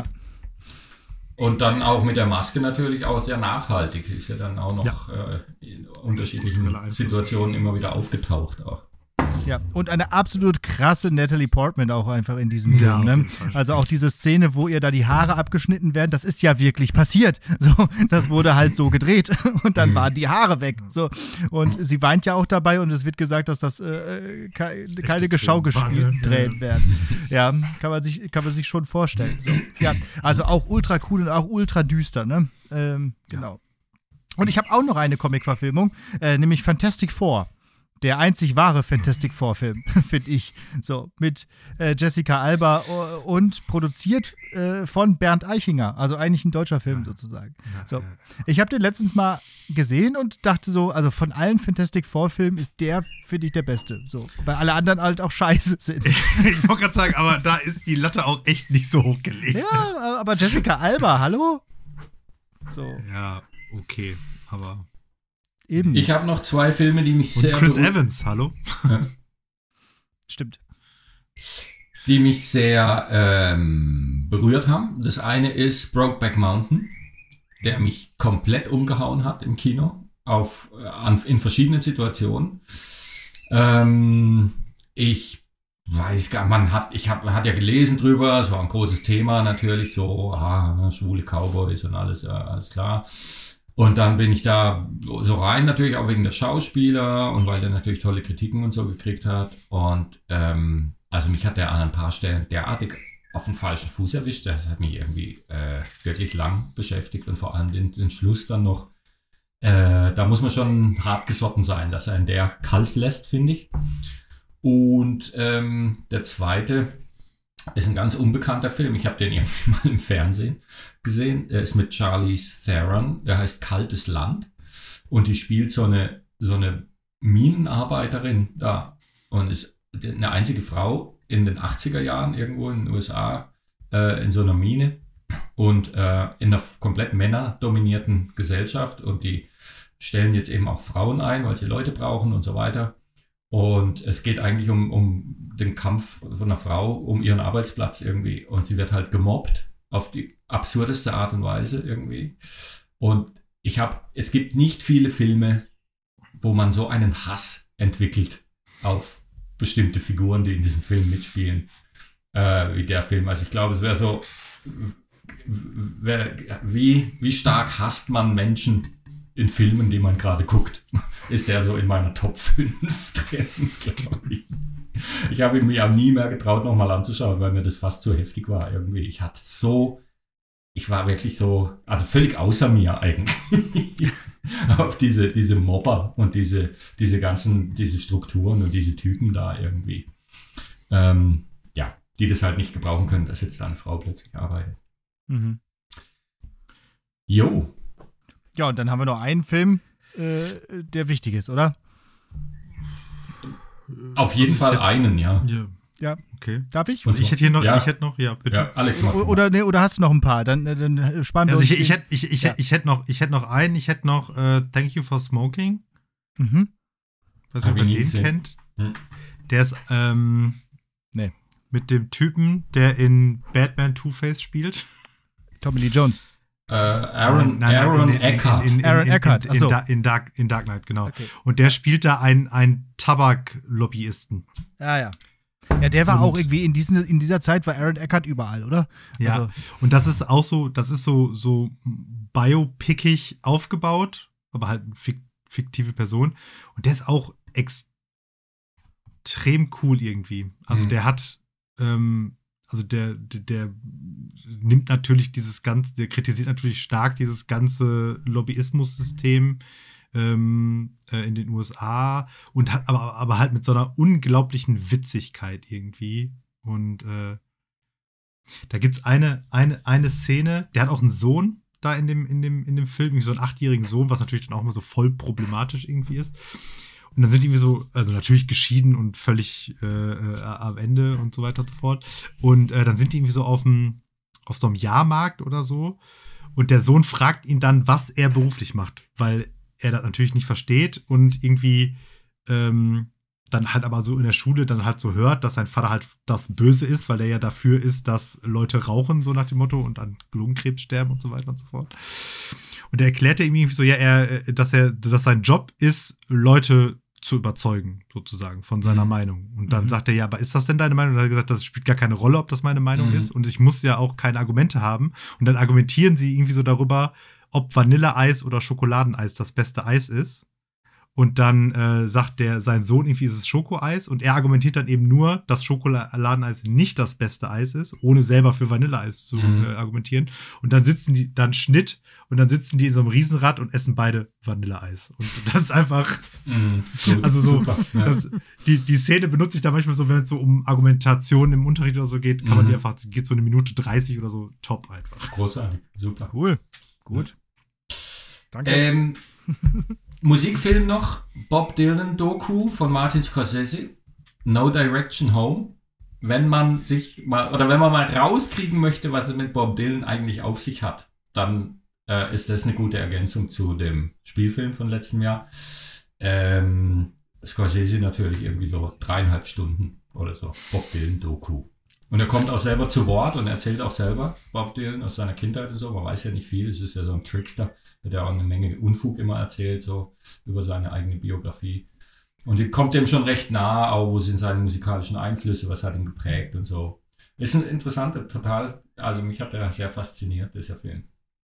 [SPEAKER 3] Und dann auch mit der Maske natürlich auch sehr nachhaltig. Ist ja dann auch noch äh, in unterschiedlichen
[SPEAKER 4] Toller Einfluss.
[SPEAKER 3] Situationen immer wieder aufgetaucht. Auch.
[SPEAKER 5] Ja, und eine absolut krasse Natalie Portman auch einfach in diesem
[SPEAKER 4] Ja,
[SPEAKER 5] Film.
[SPEAKER 4] auf
[SPEAKER 5] Ne?
[SPEAKER 4] jeden Fall.
[SPEAKER 5] Also auch diese Szene, wo ihr da die Haare abgeschnitten werden, das ist ja wirklich passiert. So, das wurde halt so gedreht und dann
[SPEAKER 3] Mhm.
[SPEAKER 5] waren die Haare weg. So. Und sie weint ja auch dabei und es wird gesagt, dass das äh, ke keine Geschau
[SPEAKER 4] Tränen waren,
[SPEAKER 5] gespielt
[SPEAKER 4] ne?
[SPEAKER 5] drehen werden. Ja, kann man sich, kann man sich schon vorstellen. So. Ja, also auch ultra cool und auch ultra düster. Ne? Ähm, genau. Und ich habe auch noch eine Comic-Verfilmung, äh, nämlich Fantastic Four. Der einzig wahre Fantastic Four-Film, finde ich. So, mit äh, Jessica Alba äh, und produziert äh, von Bernd Eichinger. Also eigentlich ein deutscher Film sozusagen. So. Ich habe den letztens mal gesehen und dachte so, also von allen Fantastic Four-Filmen ist der, finde ich, der beste. So, weil alle anderen halt auch scheiße sind.
[SPEAKER 4] Ich wollte gerade sagen, aber da ist die Latte auch echt nicht so hochgelegt.
[SPEAKER 5] Ja, aber Jessica Alba, hallo? So,
[SPEAKER 4] Ja, okay, aber.
[SPEAKER 5] eben.
[SPEAKER 3] Ich habe noch zwei Filme, die mich
[SPEAKER 4] Und
[SPEAKER 3] sehr
[SPEAKER 4] Chris
[SPEAKER 3] berühr-
[SPEAKER 4] Evans, hallo?
[SPEAKER 5] Stimmt.
[SPEAKER 3] die mich sehr ähm, berührt haben. Das eine ist Brokeback Mountain, der mich komplett umgehauen hat im Kino. auf, an, in verschiedenen Situationen. Ähm, ich weiß gar, man hat, ich hab, man hat ja gelesen drüber, es war ein großes Thema natürlich, so, ah, schwule Cowboys und alles, ja, alles klar. Und dann bin ich da so rein, natürlich auch wegen der Schauspieler und weil der natürlich tolle Kritiken und so gekriegt hat. Und ähm, also mich hat der an ein paar Stellen derartig auf den falschen Fuß erwischt. Das hat mich irgendwie äh, wirklich lang beschäftigt und vor allem den, den Schluss dann noch. Äh, da muss man schon hart gesotten sein, dass er in der kalt lässt, finde ich. Und ähm, der zweite ist ein ganz unbekannter Film. Ich habe den irgendwie mal im Fernsehen gesehen. Er ist mit Charlize Theron. Der heißt Kaltes Land. Und die spielt so eine, so eine Minenarbeiterin da. Und ist eine einzige Frau in den achtziger Jahren irgendwo in den U S A äh, in so einer Mine. Und äh, in einer komplett männerdominierten Gesellschaft. Und die stellen jetzt eben auch Frauen ein, weil sie Leute brauchen und so weiter. Und es geht eigentlich um, um den Kampf von einer Frau um ihren Arbeitsplatz irgendwie. Und sie wird halt gemobbt auf die absurdeste Art und Weise irgendwie. Und ich habe, es gibt nicht viele Filme, wo man so einen Hass entwickelt auf bestimmte Figuren, die in diesem Film mitspielen, äh, wie der Film. Also ich glaube, es wäre so, wär, wie, wie stark hasst man Menschen in Filmen, die man gerade guckt, ist der so in meiner Top fünf drin, glaube ich. Ich habe ihn mir auch nie mehr getraut, nochmal anzuschauen, weil mir das fast zu heftig war irgendwie. Ich hatte so, ich war wirklich so, also völlig außer mir eigentlich, auf diese, diese Mobber und diese, diese ganzen, diese Strukturen und diese Typen da irgendwie. Ähm, ja, die das halt nicht gebrauchen können, dass jetzt da eine Frau plötzlich arbeitet.
[SPEAKER 5] Mhm.
[SPEAKER 3] Jo.
[SPEAKER 5] Ja, und dann haben wir noch einen Film, äh, der wichtig ist, oder?
[SPEAKER 3] Auf jeden
[SPEAKER 4] Also
[SPEAKER 3] Fall
[SPEAKER 4] hätte,
[SPEAKER 3] einen, ja.
[SPEAKER 4] Ja,
[SPEAKER 5] ja.
[SPEAKER 4] Okay.
[SPEAKER 5] Darf ich?
[SPEAKER 4] Also ich hätte hier noch,
[SPEAKER 3] ja.
[SPEAKER 4] ich hätte noch, ja, bitte.
[SPEAKER 3] Ja, Alex, mach
[SPEAKER 5] Oder, oder, nee, oder hast du noch ein paar? Dann, dann sparen wir
[SPEAKER 4] Also
[SPEAKER 5] uns
[SPEAKER 4] ich, ich,
[SPEAKER 5] den-
[SPEAKER 4] hätte, ich, ich,
[SPEAKER 5] Ja.
[SPEAKER 4] ich hätte noch, ich hätte noch einen, ich hätte noch äh, Thank You for Smoking.
[SPEAKER 5] Mhm.
[SPEAKER 4] Weiß
[SPEAKER 3] Hab
[SPEAKER 4] nicht, ob
[SPEAKER 3] ich
[SPEAKER 4] ihr
[SPEAKER 3] nie
[SPEAKER 4] den
[SPEAKER 3] gesehen.
[SPEAKER 4] kennt.
[SPEAKER 3] Hm.
[SPEAKER 4] Der ist ähm,
[SPEAKER 5] Nee.
[SPEAKER 4] mit dem Typen, der in Batman Two-Face spielt.
[SPEAKER 5] Tommy Lee Jones.
[SPEAKER 3] Äh, Aaron,
[SPEAKER 4] Nein, nein,
[SPEAKER 3] Aaron
[SPEAKER 4] in- in-
[SPEAKER 3] Eckhart.
[SPEAKER 4] In, in, in,
[SPEAKER 5] Aaron
[SPEAKER 4] in,
[SPEAKER 5] Eckhart,
[SPEAKER 4] In,
[SPEAKER 5] ach so.
[SPEAKER 4] in, Dark, in, Dark, in Dark Knight, genau.
[SPEAKER 5] Okay.
[SPEAKER 4] Und der spielt da einen, einen Tabaklobbyisten.
[SPEAKER 5] Ja, ja. Ja, der war
[SPEAKER 4] Und-
[SPEAKER 5] auch irgendwie in, diesen, in dieser Zeit war Aaron Eckhart überall, oder?
[SPEAKER 4] Ja,
[SPEAKER 5] Also,
[SPEAKER 4] und das ist auch so, das ist so, so biopickig aufgebaut, aber halt eine fik fiktive Person. Und der ist auch extrem cool irgendwie. Also
[SPEAKER 3] Mhm.
[SPEAKER 4] der hat, ähm, also der, der, der nimmt natürlich dieses ganze, der kritisiert natürlich stark dieses ganze Lobbyismus-System ähm, äh, in den U S A und hat aber, aber halt mit so einer unglaublichen Witzigkeit irgendwie. Und äh, da gibt es eine, eine, eine Szene, der hat auch einen Sohn da in dem, in dem, in dem Film, irgendwie so einen achtjährigen Sohn, was natürlich dann auch immer so voll problematisch irgendwie ist. Und dann sind die irgendwie so, also natürlich geschieden und völlig äh, äh, am Ende und so weiter und so fort. Und äh, dann sind die irgendwie so auf dem, auf so einem Jahrmarkt oder so. Und der Sohn fragt ihn dann, was er beruflich macht, weil er das natürlich nicht versteht und irgendwie ähm, dann halt aber so in der Schule dann halt so hört, dass sein Vater halt das Böse ist, weil er ja dafür ist, dass Leute rauchen, so nach dem Motto, und an Lungenkrebs sterben und so weiter und so fort. Und er erklärte ihm irgendwie so, ja, er, dass er, dass sein Job ist, Leute zu überzeugen, sozusagen, von seiner
[SPEAKER 3] Mhm.
[SPEAKER 4] Meinung. Und dann
[SPEAKER 5] Mhm.
[SPEAKER 4] sagt er, ja, aber ist das denn deine Meinung? Und er hat gesagt, das spielt gar keine Rolle, ob das meine Meinung
[SPEAKER 3] Mhm.
[SPEAKER 4] ist. Und ich muss ja auch keine Argumente haben. Und dann argumentieren sie irgendwie so darüber, ob Vanilleeis oder Schokoladeneis das beste Eis ist. Und dann äh, sagt der, sein Sohn irgendwie, ist es Schokoeis. Und er argumentiert dann eben nur, dass Schokoladeneis nicht das beste Eis ist, ohne selber für Vanilleeis zu
[SPEAKER 3] Mhm.
[SPEAKER 4] äh, argumentieren. Und dann sitzen die, dann Schnitt, und dann sitzen die in so einem Riesenrad und essen beide Vanilleeis. Und das ist einfach,
[SPEAKER 3] Mhm, gut,
[SPEAKER 4] also so,
[SPEAKER 3] super, ja.
[SPEAKER 4] das, die, die Szene benutze ich da manchmal so, wenn es so um Argumentation im Unterricht oder so geht, kann man
[SPEAKER 3] Mhm.
[SPEAKER 4] die einfach, geht so eine Minute dreißig oder so, top einfach.
[SPEAKER 3] Großartig, super.
[SPEAKER 5] cool. Gut. Danke.
[SPEAKER 3] Ähm, Musikfilm noch, Bob Dylan Doku von Martin Scorsese, No Direction Home. Wenn man sich mal, oder wenn man mal rauskriegen möchte, was es mit Bob Dylan eigentlich auf sich hat, dann äh, ist das eine gute Ergänzung zu dem Spielfilm von letztem Jahr. Ähm, Scorsese natürlich irgendwie so dreieinhalb Stunden oder so, Bob Dylan Doku. Und er kommt auch selber zu Wort und erzählt auch selber, Bob Dylan, aus seiner Kindheit und so. Man weiß ja nicht viel, es ist ja so ein Trickster, der auch eine Menge Unfug immer erzählt, so über seine eigene Biografie. Und die kommt dem schon recht nah, auch wo sind seine musikalischen Einflüsse, was hat ihn geprägt und so. Ist ein interessanter, total, also mich hat er sehr fasziniert, dieser Film.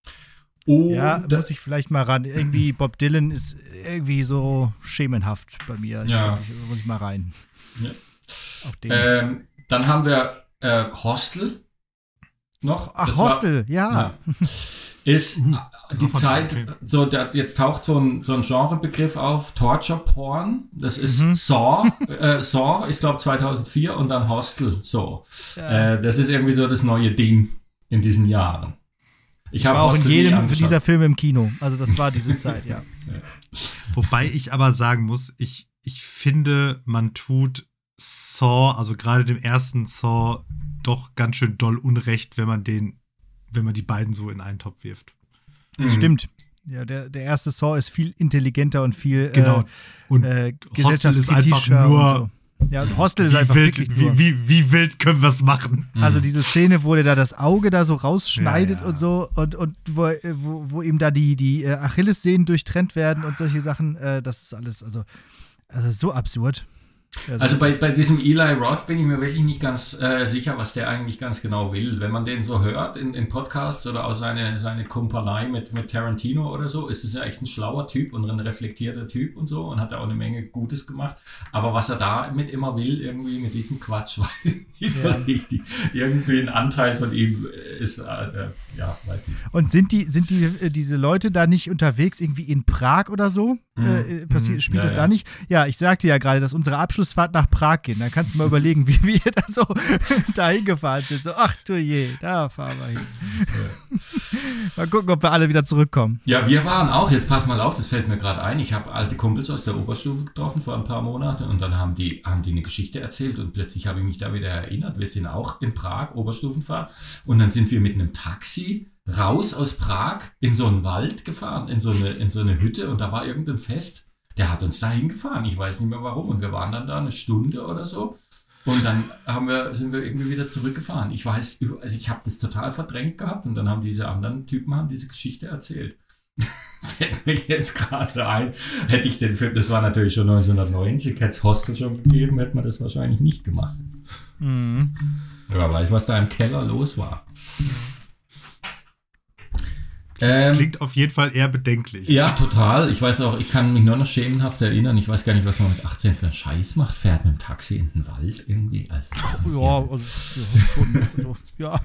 [SPEAKER 3] Und
[SPEAKER 5] ja, da muss ich vielleicht mal ran. Irgendwie Bob Dylan ist irgendwie so schemenhaft bei mir.
[SPEAKER 3] Ja.
[SPEAKER 5] Ich, muss ich mal rein.
[SPEAKER 3] Ja.
[SPEAKER 5] Auf den.
[SPEAKER 3] Ähm, dann haben wir äh, Hostel noch.
[SPEAKER 5] Ach,
[SPEAKER 3] Das
[SPEAKER 5] Hostel,
[SPEAKER 3] war,
[SPEAKER 5] ja.
[SPEAKER 3] ja. Ist die Zeit, so da, jetzt taucht so ein, so ein Genrebegriff auf, Torture Porn. Das ist
[SPEAKER 5] Mhm.
[SPEAKER 3] Saw. Äh, Saw, ich glaube zweitausendvier und dann Hostel. So.
[SPEAKER 5] Ja.
[SPEAKER 3] Äh, das ist irgendwie so das neue Ding in diesen Jahren. Ich habe
[SPEAKER 5] War auch in
[SPEAKER 3] Hostel nie
[SPEAKER 5] jedem
[SPEAKER 3] angeschaut.
[SPEAKER 5] dieser Filme im Kino. Also das war diese Zeit, ja.
[SPEAKER 4] Wobei ich aber sagen muss, ich, ich finde, man tut Saw, also gerade dem ersten Saw, doch ganz schön doll Unrecht, wenn man den, wenn man die beiden so in einen Topf wirft.
[SPEAKER 5] Das
[SPEAKER 3] Mhm.
[SPEAKER 5] stimmt. Ja, der, der erste Saw ist viel intelligenter und viel
[SPEAKER 4] Genau.
[SPEAKER 5] äh,
[SPEAKER 4] Und
[SPEAKER 5] äh,
[SPEAKER 4] Hostel ist einfach
[SPEAKER 5] gesellschaftskritischer
[SPEAKER 4] nur-
[SPEAKER 5] und so. Ja, und Hostel ist
[SPEAKER 4] wie,
[SPEAKER 5] einfach
[SPEAKER 4] wild,
[SPEAKER 5] wirklich nur.
[SPEAKER 4] wie, wie, wie wild können wir es machen?
[SPEAKER 5] Also diese Szene, wo der da das Auge da so rausschneidet
[SPEAKER 4] Ja, ja.
[SPEAKER 5] und so und, und wo, wo, wo ihm da die, die äh, Achillessehnen durchtrennt werden und solche Sachen, äh, das ist alles, also, also so absurd.
[SPEAKER 3] Also bei, bei diesem Eli Roth bin ich mir wirklich nicht ganz äh, sicher, was der eigentlich ganz genau will. Wenn man den so hört in, in Podcasts oder auch seine, seine Kumpelei mit, mit Tarantino oder so, ist es ja echt ein schlauer Typ und ein reflektierter Typ und so und hat ja auch eine Menge Gutes gemacht. Aber was er damit immer will, irgendwie mit diesem Quatsch, weiß ich nicht so
[SPEAKER 5] Ja.
[SPEAKER 3] richtig. Irgendwie ein Anteil von ihm ist, äh, ja, weiß nicht.
[SPEAKER 5] Und sind die, sind die, äh, diese Leute da nicht unterwegs irgendwie in Prag oder so?
[SPEAKER 3] Mhm.
[SPEAKER 5] Äh, passiert,
[SPEAKER 4] Mhm.
[SPEAKER 5] spielt
[SPEAKER 3] Ja,
[SPEAKER 5] das
[SPEAKER 3] ja.
[SPEAKER 5] da nicht? Ja, ich sagte ja gerade, dass unsere Abschlussfahrt nach Prag geht. Dann kannst du mal überlegen, wie wir da so dahin gefahren sind. So, ach du je, da fahren wir hin. Mal gucken, ob wir alle wieder zurückkommen.
[SPEAKER 3] Ja, wir waren auch, jetzt pass mal auf, das fällt mir gerade ein, ich habe alte Kumpels aus der Oberstufe getroffen vor ein paar Monaten und dann haben die, haben die eine Geschichte erzählt und plötzlich habe ich mich da wieder erinnert, wir sind auch in Prag, Oberstufenfahrt und dann sind wir mit einem Taxi raus aus Prag in so einen Wald gefahren, in so eine, in so eine Hütte und da war irgendein Fest, der hat uns da hingefahren, ich weiß nicht mehr warum und wir waren dann da eine Stunde oder so. Und dann haben wir, sind wir irgendwie wieder zurückgefahren. Ich weiß, also ich habe das total verdrängt gehabt und dann haben diese anderen Typen haben diese Geschichte erzählt. Fällt mir jetzt gerade ein, hätte ich den Film, das war natürlich schon neunzehnhundertneunzig, hätte es Hostel schon gegeben, hätte man das wahrscheinlich nicht gemacht.
[SPEAKER 5] Mhm.
[SPEAKER 3] Wer weiß, was da im Keller los war. Ähm,
[SPEAKER 4] Klingt auf jeden Fall eher bedenklich.
[SPEAKER 3] Ja, total. Ich weiß auch, ich kann mich nur noch schemenhaft erinnern. Ich weiß gar nicht, was man mit achtzehn für einen Scheiß macht. Fährt mit dem Taxi in den Wald irgendwie. Also,
[SPEAKER 5] Ja, also, ja, schon. Also, ja.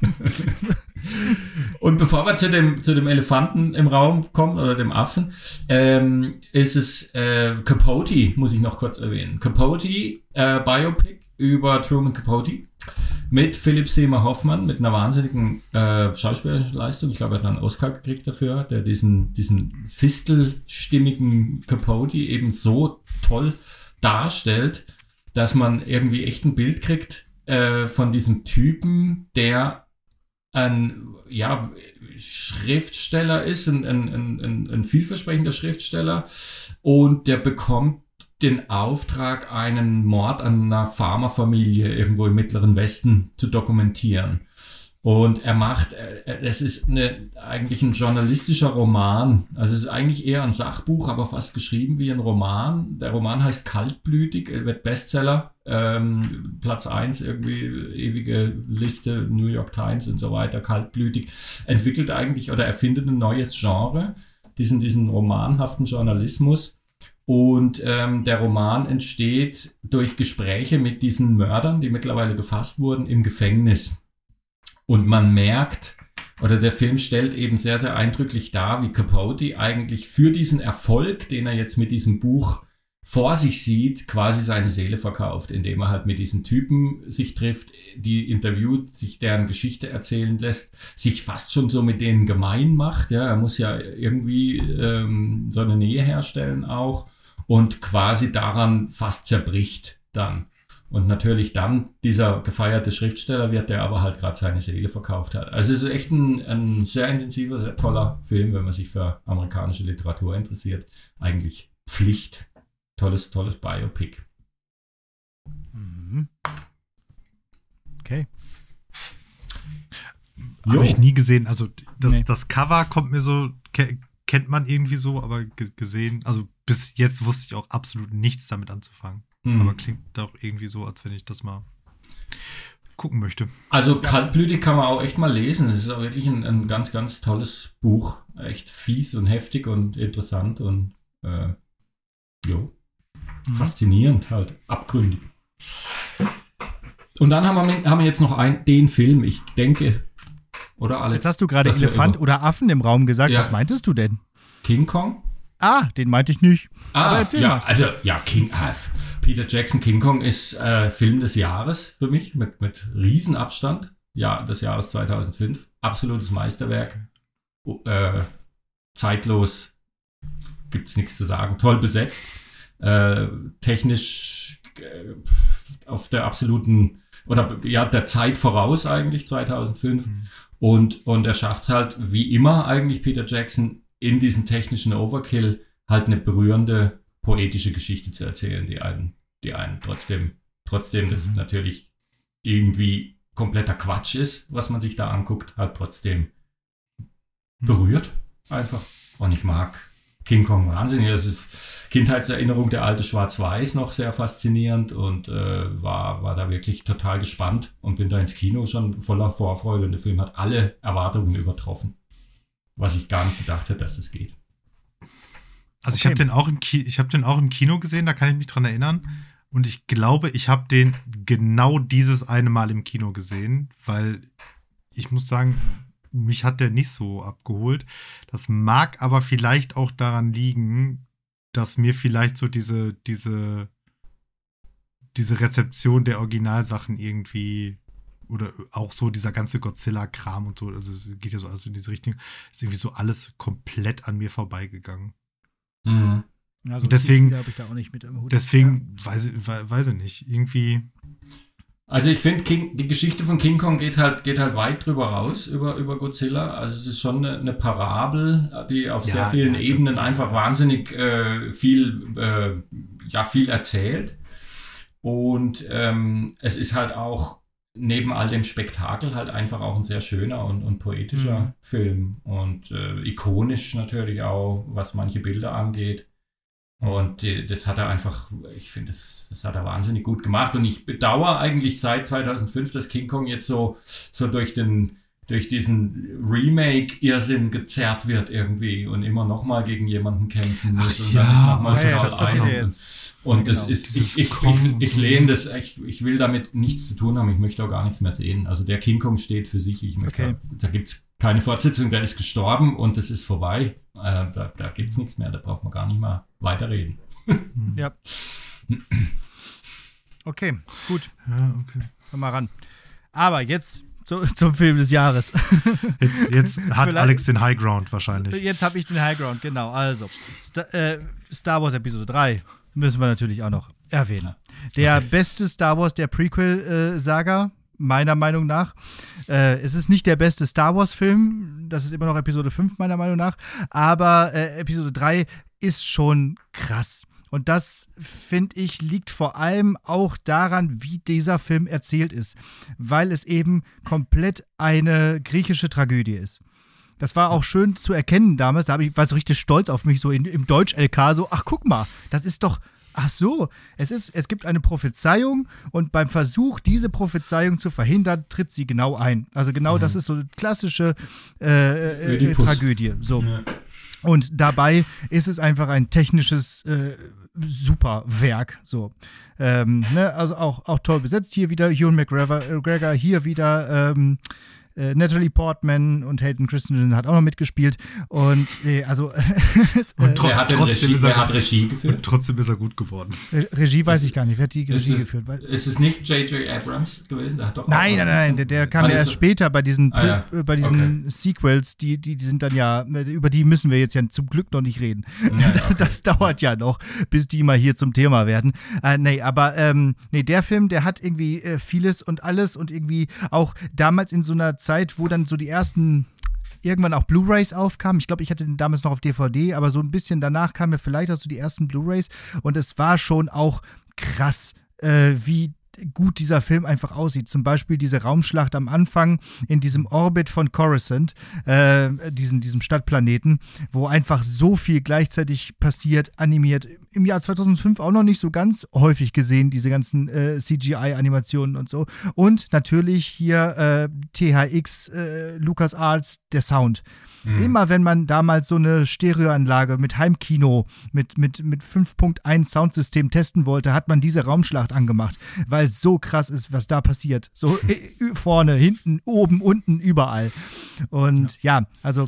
[SPEAKER 3] Und bevor wir zu dem, zu dem Elefanten im Raum kommen oder dem Affen, ähm, ist es äh, Capote, muss ich noch kurz erwähnen. Capote, äh, Biopic über Truman Capote mit Philip Seymour Hoffman, mit einer wahnsinnigen äh, schauspielerischen Leistung. Ich glaube, er hat einen Oscar gekriegt dafür, der diesen, diesen fistelstimmigen Capote eben so toll darstellt, dass man irgendwie echt ein Bild kriegt äh, von diesem Typen, der ein ja, Schriftsteller ist, ein, ein, ein, ein vielversprechender Schriftsteller und der bekommt den Auftrag, einen Mord an einer Farmerfamilie irgendwo im Mittleren Westen zu dokumentieren. Und er macht, es ist eine, eigentlich ein journalistischer Roman, also es ist eigentlich eher ein Sachbuch, aber fast geschrieben wie ein Roman. Der Roman heißt Kaltblütig, er wird Bestseller, ähm, Platz eins irgendwie, ewige Liste, New York Times und so weiter, Kaltblütig, entwickelt eigentlich oder erfindet ein neues Genre, diesen, diesen romanhaften Journalismus. Und ähm, der Roman entsteht durch Gespräche mit diesen Mördern, die mittlerweile gefasst wurden, im Gefängnis. Und man merkt, oder der Film stellt eben sehr, sehr eindrücklich dar, wie Capote eigentlich für diesen Erfolg, den er jetzt mit diesem Buch vor sich sieht, quasi seine Seele verkauft, indem er halt mit diesen Typen sich trifft, die interviewt, sich deren Geschichte erzählen lässt, sich fast schon so mit denen gemein macht. Ja, er muss ja irgendwie ähm, so eine Nähe herstellen auch. Und quasi daran fast zerbricht dann. Und natürlich dann dieser gefeierte Schriftsteller wird, der aber halt gerade seine Seele verkauft hat. Also es ist echt ein, ein sehr intensiver, sehr toller Film, wenn man sich für amerikanische Literatur interessiert. Eigentlich Pflicht. Tolles, tolles Biopic.
[SPEAKER 5] Mhm. Okay.
[SPEAKER 3] Jo.
[SPEAKER 4] habe ich nie gesehen. Also das,
[SPEAKER 5] Nee.
[SPEAKER 4] das Cover kommt mir so, ke- kennt man irgendwie so, aber ge- gesehen, also bis jetzt wusste ich auch absolut nichts damit anzufangen.
[SPEAKER 3] Hm.
[SPEAKER 4] Aber klingt doch irgendwie so, als wenn ich das mal gucken möchte.
[SPEAKER 3] Also Kaltblütig kann man auch echt mal lesen. Es ist auch wirklich ein, ein ganz, ganz tolles Buch. Echt fies und heftig und interessant und äh, jo,
[SPEAKER 5] Mhm.
[SPEAKER 3] faszinierend halt, abgründig. Und dann haben wir, haben wir jetzt noch ein, den Film, ich denke, oder Alex?
[SPEAKER 5] Jetzt hast du gerade
[SPEAKER 3] dass wir
[SPEAKER 5] Elefant
[SPEAKER 3] über
[SPEAKER 5] oder Affen im Raum gesagt.
[SPEAKER 3] Ja.
[SPEAKER 5] Was meintest du denn?
[SPEAKER 3] King Kong?
[SPEAKER 5] Ah, den meinte ich nicht.
[SPEAKER 3] Ah,
[SPEAKER 5] Aber erzähl
[SPEAKER 3] ja,
[SPEAKER 5] mal.
[SPEAKER 3] also ja, King, ah, Peter Jackson King Kong ist äh, Film des Jahres für mich mit, mit Riesenabstand. Ja, des Jahres zweitausendfünf. Absolutes Meisterwerk. Oh, äh, zeitlos. Gibt's nichts zu sagen. Toll besetzt. Äh, technisch äh, auf der absoluten oder ja, der Zeit voraus eigentlich zweitausendfünf.
[SPEAKER 4] Mhm.
[SPEAKER 3] Und, und er schafft es halt, wie immer eigentlich Peter Jackson, in diesem technischen Overkill halt eine berührende, poetische Geschichte zu erzählen, die einen, die einen trotzdem, trotzdem das
[SPEAKER 4] Mhm.
[SPEAKER 3] natürlich irgendwie kompletter Quatsch ist, was man sich da anguckt, halt trotzdem berührt einfach. Und ich mag King Kong wahnsinnig. Also Kindheitserinnerung, der alte Schwarz-Weiß noch sehr faszinierend und äh, war, war da wirklich total gespannt und bin da ins Kino schon voller Vorfreude und der Film hat alle Erwartungen übertroffen. Was ich gar nicht gedacht hätte, dass das geht.
[SPEAKER 4] Also ich
[SPEAKER 5] Okay.
[SPEAKER 4] habe den auch im Ki- ich habe den auch im Kino gesehen, da kann ich mich dran erinnern. Und ich glaube, ich habe den genau dieses eine Mal im Kino gesehen, weil ich muss sagen, mich hat der nicht so abgeholt. Das mag aber vielleicht auch daran liegen, dass mir vielleicht so diese, diese, diese Rezeption der Originalsachen irgendwie oder auch so dieser ganze Godzilla-Kram und so, also es geht ja so alles in diese Richtung, ist irgendwie so alles komplett an mir vorbeigegangen.
[SPEAKER 3] Mhm.
[SPEAKER 5] Also
[SPEAKER 4] Deswegen-
[SPEAKER 5] habe ich da auch nicht mit im Hut.
[SPEAKER 4] Deswegen weiß, ich- we- weiß ich nicht. Irgendwie.
[SPEAKER 3] Also ich finde, King, die Geschichte von King Kong geht halt, geht halt weit drüber raus über, über Godzilla. Also es ist schon eine, eine Parabel, die auf
[SPEAKER 4] Ja,
[SPEAKER 3] sehr vielen
[SPEAKER 4] ja, das-
[SPEAKER 3] Ebenen einfach wahnsinnig äh, viel, äh, ja, viel erzählt. Und ähm, es ist halt auch neben all dem Spektakel halt einfach auch ein sehr schöner und, und poetischer
[SPEAKER 5] Mhm.
[SPEAKER 3] Film. Und äh, ikonisch natürlich auch, was manche Bilder angeht. Und äh, das hat er einfach, ich finde, das, das hat er wahnsinnig gut gemacht. Und ich bedauere eigentlich seit zweitausendfünf, dass King Kong jetzt so, so durch den, durch diesen Remake-Irrsinn gezerrt wird irgendwie und immer nochmal gegen jemanden kämpfen muss.
[SPEAKER 4] Ach
[SPEAKER 3] und
[SPEAKER 4] ja,
[SPEAKER 3] dann ist nochmal
[SPEAKER 5] ah ja,
[SPEAKER 3] so
[SPEAKER 5] das passiert
[SPEAKER 3] ein-
[SPEAKER 5] ja jetzt.
[SPEAKER 3] Und
[SPEAKER 5] Ja,
[SPEAKER 3] das
[SPEAKER 5] genau.
[SPEAKER 3] ist,
[SPEAKER 4] Dieses
[SPEAKER 3] ich, ich,
[SPEAKER 4] Kong-
[SPEAKER 3] ich, ich lehne das, ich, ich will damit nichts zu tun haben, ich möchte auch gar nichts mehr sehen. Also der King Kong steht für sich, ich möchte,
[SPEAKER 5] Okay.
[SPEAKER 3] da gibt's keine Fortsetzung, der ist gestorben und das ist vorbei. Äh, da da gibt's nichts mehr, da braucht man gar nicht mal weiterreden.
[SPEAKER 5] Ja. Okay, gut.
[SPEAKER 4] Ja, okay.
[SPEAKER 5] Komm mal ran. Aber jetzt zu, zum Film des Jahres.
[SPEAKER 4] Jetzt, jetzt hat
[SPEAKER 5] Vielleicht-
[SPEAKER 4] Alex den High Ground wahrscheinlich.
[SPEAKER 5] Jetzt habe ich den High Ground, genau. Also, Star, äh, Star Wars Episode drei müssen wir natürlich auch noch erwähnen. Der beste Star Wars der Prequel-Saga, meiner Meinung nach. Äh, es ist nicht der beste Star Wars-Film, das ist immer noch Episode fünf, meiner Meinung nach. Aber äh, Episode drei ist schon krass. Und das, finde ich, liegt vor allem auch daran, wie dieser Film erzählt ist. Weil es eben komplett eine griechische Tragödie ist. Das war auch schön zu erkennen damals. Da hab ich, war so richtig stolz auf mich, so in, im Deutsch-L K, so, ach, guck mal, das ist doch, ach so, es ist, es gibt eine Prophezeiung und beim Versuch, diese Prophezeiung zu verhindern, tritt sie genau ein. Also genau das ist so eine klassische äh, äh,
[SPEAKER 3] Ödipus.
[SPEAKER 5] Tragödie. So.
[SPEAKER 3] Ja.
[SPEAKER 5] Und dabei ist es einfach ein technisches äh, Superwerk. So. Ähm, ne? Also auch, auch toll besetzt. Hier wieder Ewan McGregor, hier wieder ähm, äh, Natalie Portman und Hayden Christensen hat auch noch mitgespielt. Und äh, also
[SPEAKER 4] Und tro-
[SPEAKER 3] Wer hat, denn
[SPEAKER 4] trotzdem
[SPEAKER 3] Regie,
[SPEAKER 4] ist er
[SPEAKER 3] wer hat
[SPEAKER 4] gut.
[SPEAKER 3] Regie
[SPEAKER 4] Und
[SPEAKER 3] geführt?
[SPEAKER 4] trotzdem ist er gut geworden.
[SPEAKER 5] äh, Regie weiß ich gar nicht. Wer hat die
[SPEAKER 3] Ist
[SPEAKER 5] Regie
[SPEAKER 3] es,
[SPEAKER 5] geführt? Weil,
[SPEAKER 3] ist es nicht J J Abrams gewesen? Der hat doch auch
[SPEAKER 5] Nein,
[SPEAKER 3] mal-
[SPEAKER 5] nein, nein, der, der kam
[SPEAKER 3] Ah,
[SPEAKER 5] ja
[SPEAKER 3] das
[SPEAKER 5] erst
[SPEAKER 3] ist-
[SPEAKER 5] später bei diesen,
[SPEAKER 3] Ah, ja.
[SPEAKER 5] äh, bei diesen Sequels, die, die, die sind dann ja, über die müssen wir jetzt ja zum Glück noch nicht reden.
[SPEAKER 3] Ja, ja,
[SPEAKER 5] das,
[SPEAKER 3] okay.
[SPEAKER 5] das dauert ja noch, bis die mal hier zum Thema werden. Äh, nee, aber ähm, nee, der Film, der hat irgendwie äh, vieles und alles und irgendwie auch damals in so einer Zeit, wo dann so die ersten irgendwann auch Blu-Rays aufkamen. Ich glaube, ich hatte den damals noch auf D V D, aber so ein bisschen danach kamen ja vielleicht auch so die ersten Blu-Rays und es war schon auch krass, äh, wie gut dieser Film einfach aussieht. Zum Beispiel diese Raumschlacht am Anfang in diesem Orbit von Coruscant, äh, diesem, diesem Stadtplaneten, wo einfach so viel gleichzeitig passiert, animiert. Im Jahr zweitausendfünf auch noch nicht so ganz häufig gesehen, diese ganzen äh, C G I-Animationen und so. Und natürlich hier äh, T H X, äh, LucasArts, der Sound. Mhm. Immer wenn man damals so eine Stereoanlage mit Heimkino, mit, mit, mit fünf Punkt eins Soundsystem testen wollte, hat man diese Raumschlacht angemacht, weil es so krass ist, was da passiert. So äh, vorne, hinten, oben, unten, überall. Und ja, ja also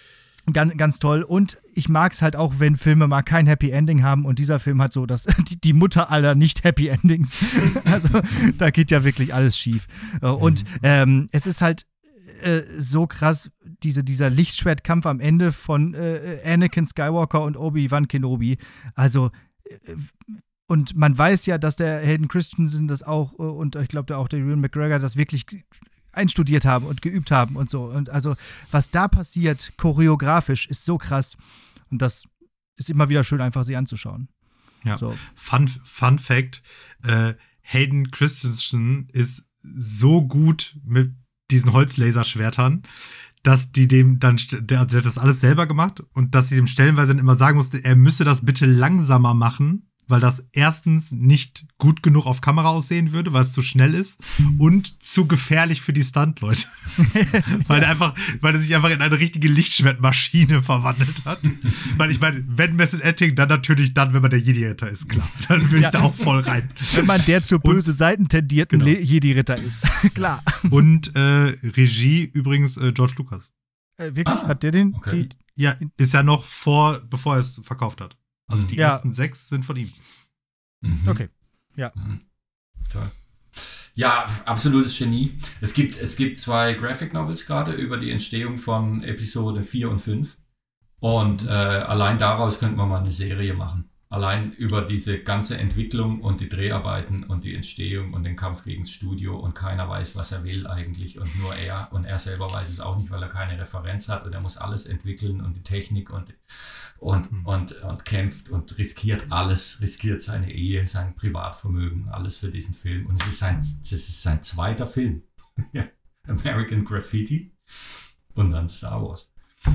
[SPEAKER 5] ganz, ganz toll. Und ich mag es halt auch, wenn Filme mal kein Happy Ending haben, und dieser Film hat so das, die, die Mutter aller Nicht-Happy Endings. Also da geht ja wirklich alles schief. Und ähm, es ist halt äh, so krass, diese, dieser Lichtschwertkampf am Ende von äh, Anakin Skywalker und Obi-Wan Kenobi. Also äh, und man weiß ja, dass der Hayden Christensen das auch äh, und ich glaube auch der Ewan McGregor das wirklich einstudiert haben und geübt haben und so. Und also was da passiert, choreografisch, ist so krass. Und das ist immer wieder schön, einfach sie anzuschauen.
[SPEAKER 4] Ja.
[SPEAKER 5] So.
[SPEAKER 4] Fun, Fun Fact: äh, Hayden Christensen ist so gut mit diesen Holzlaserschwertern, dass die dem dann, der, der hat das alles selber gemacht und dass sie dem stellenweise dann immer sagen musste, er müsse das bitte langsamer machen, weil das erstens nicht gut genug auf Kamera aussehen würde, weil es zu schnell ist und zu gefährlich für die Stuntleute. weil er einfach, weil er sich einfach in eine richtige Lichtschwertmaschine verwandelt hat. Weil ich meine, wenn Method Acting, dann natürlich dann, wenn man der Jedi-Ritter ist, klar. Dann will ich ja. da auch voll rein.
[SPEAKER 5] Wenn man der zur böse Seiten tendierten genau. Jedi-Ritter ist. Klar.
[SPEAKER 4] Und äh, Regie übrigens äh, George Lucas.
[SPEAKER 5] Äh, wirklich? Ah, hat der den?
[SPEAKER 3] Okay.
[SPEAKER 5] Die,
[SPEAKER 4] ja, ist ja noch vor, bevor er es verkauft hat. Also die
[SPEAKER 5] ja.
[SPEAKER 4] ersten sechs sind von ihm.
[SPEAKER 3] Mhm.
[SPEAKER 5] Okay, ja.
[SPEAKER 3] Mhm. Toll. Ja, absolutes Genie. Es gibt, es gibt zwei Graphic Novels gerade über die Entstehung von Episode vier und fünf. Und äh, allein daraus könnte man mal eine Serie machen. Allein über diese ganze Entwicklung und die Dreharbeiten und die Entstehung und den Kampf gegen das Studio, und keiner weiß, was er will eigentlich, und nur er, und er selber weiß es auch nicht, weil er keine Referenz hat, und er muss alles entwickeln und die Technik und und, mhm. und, und kämpft und riskiert alles, riskiert seine Ehe, sein Privatvermögen, alles für diesen Film. Und es ist sein, es ist sein zweiter Film. American Graffiti und dann Star Wars.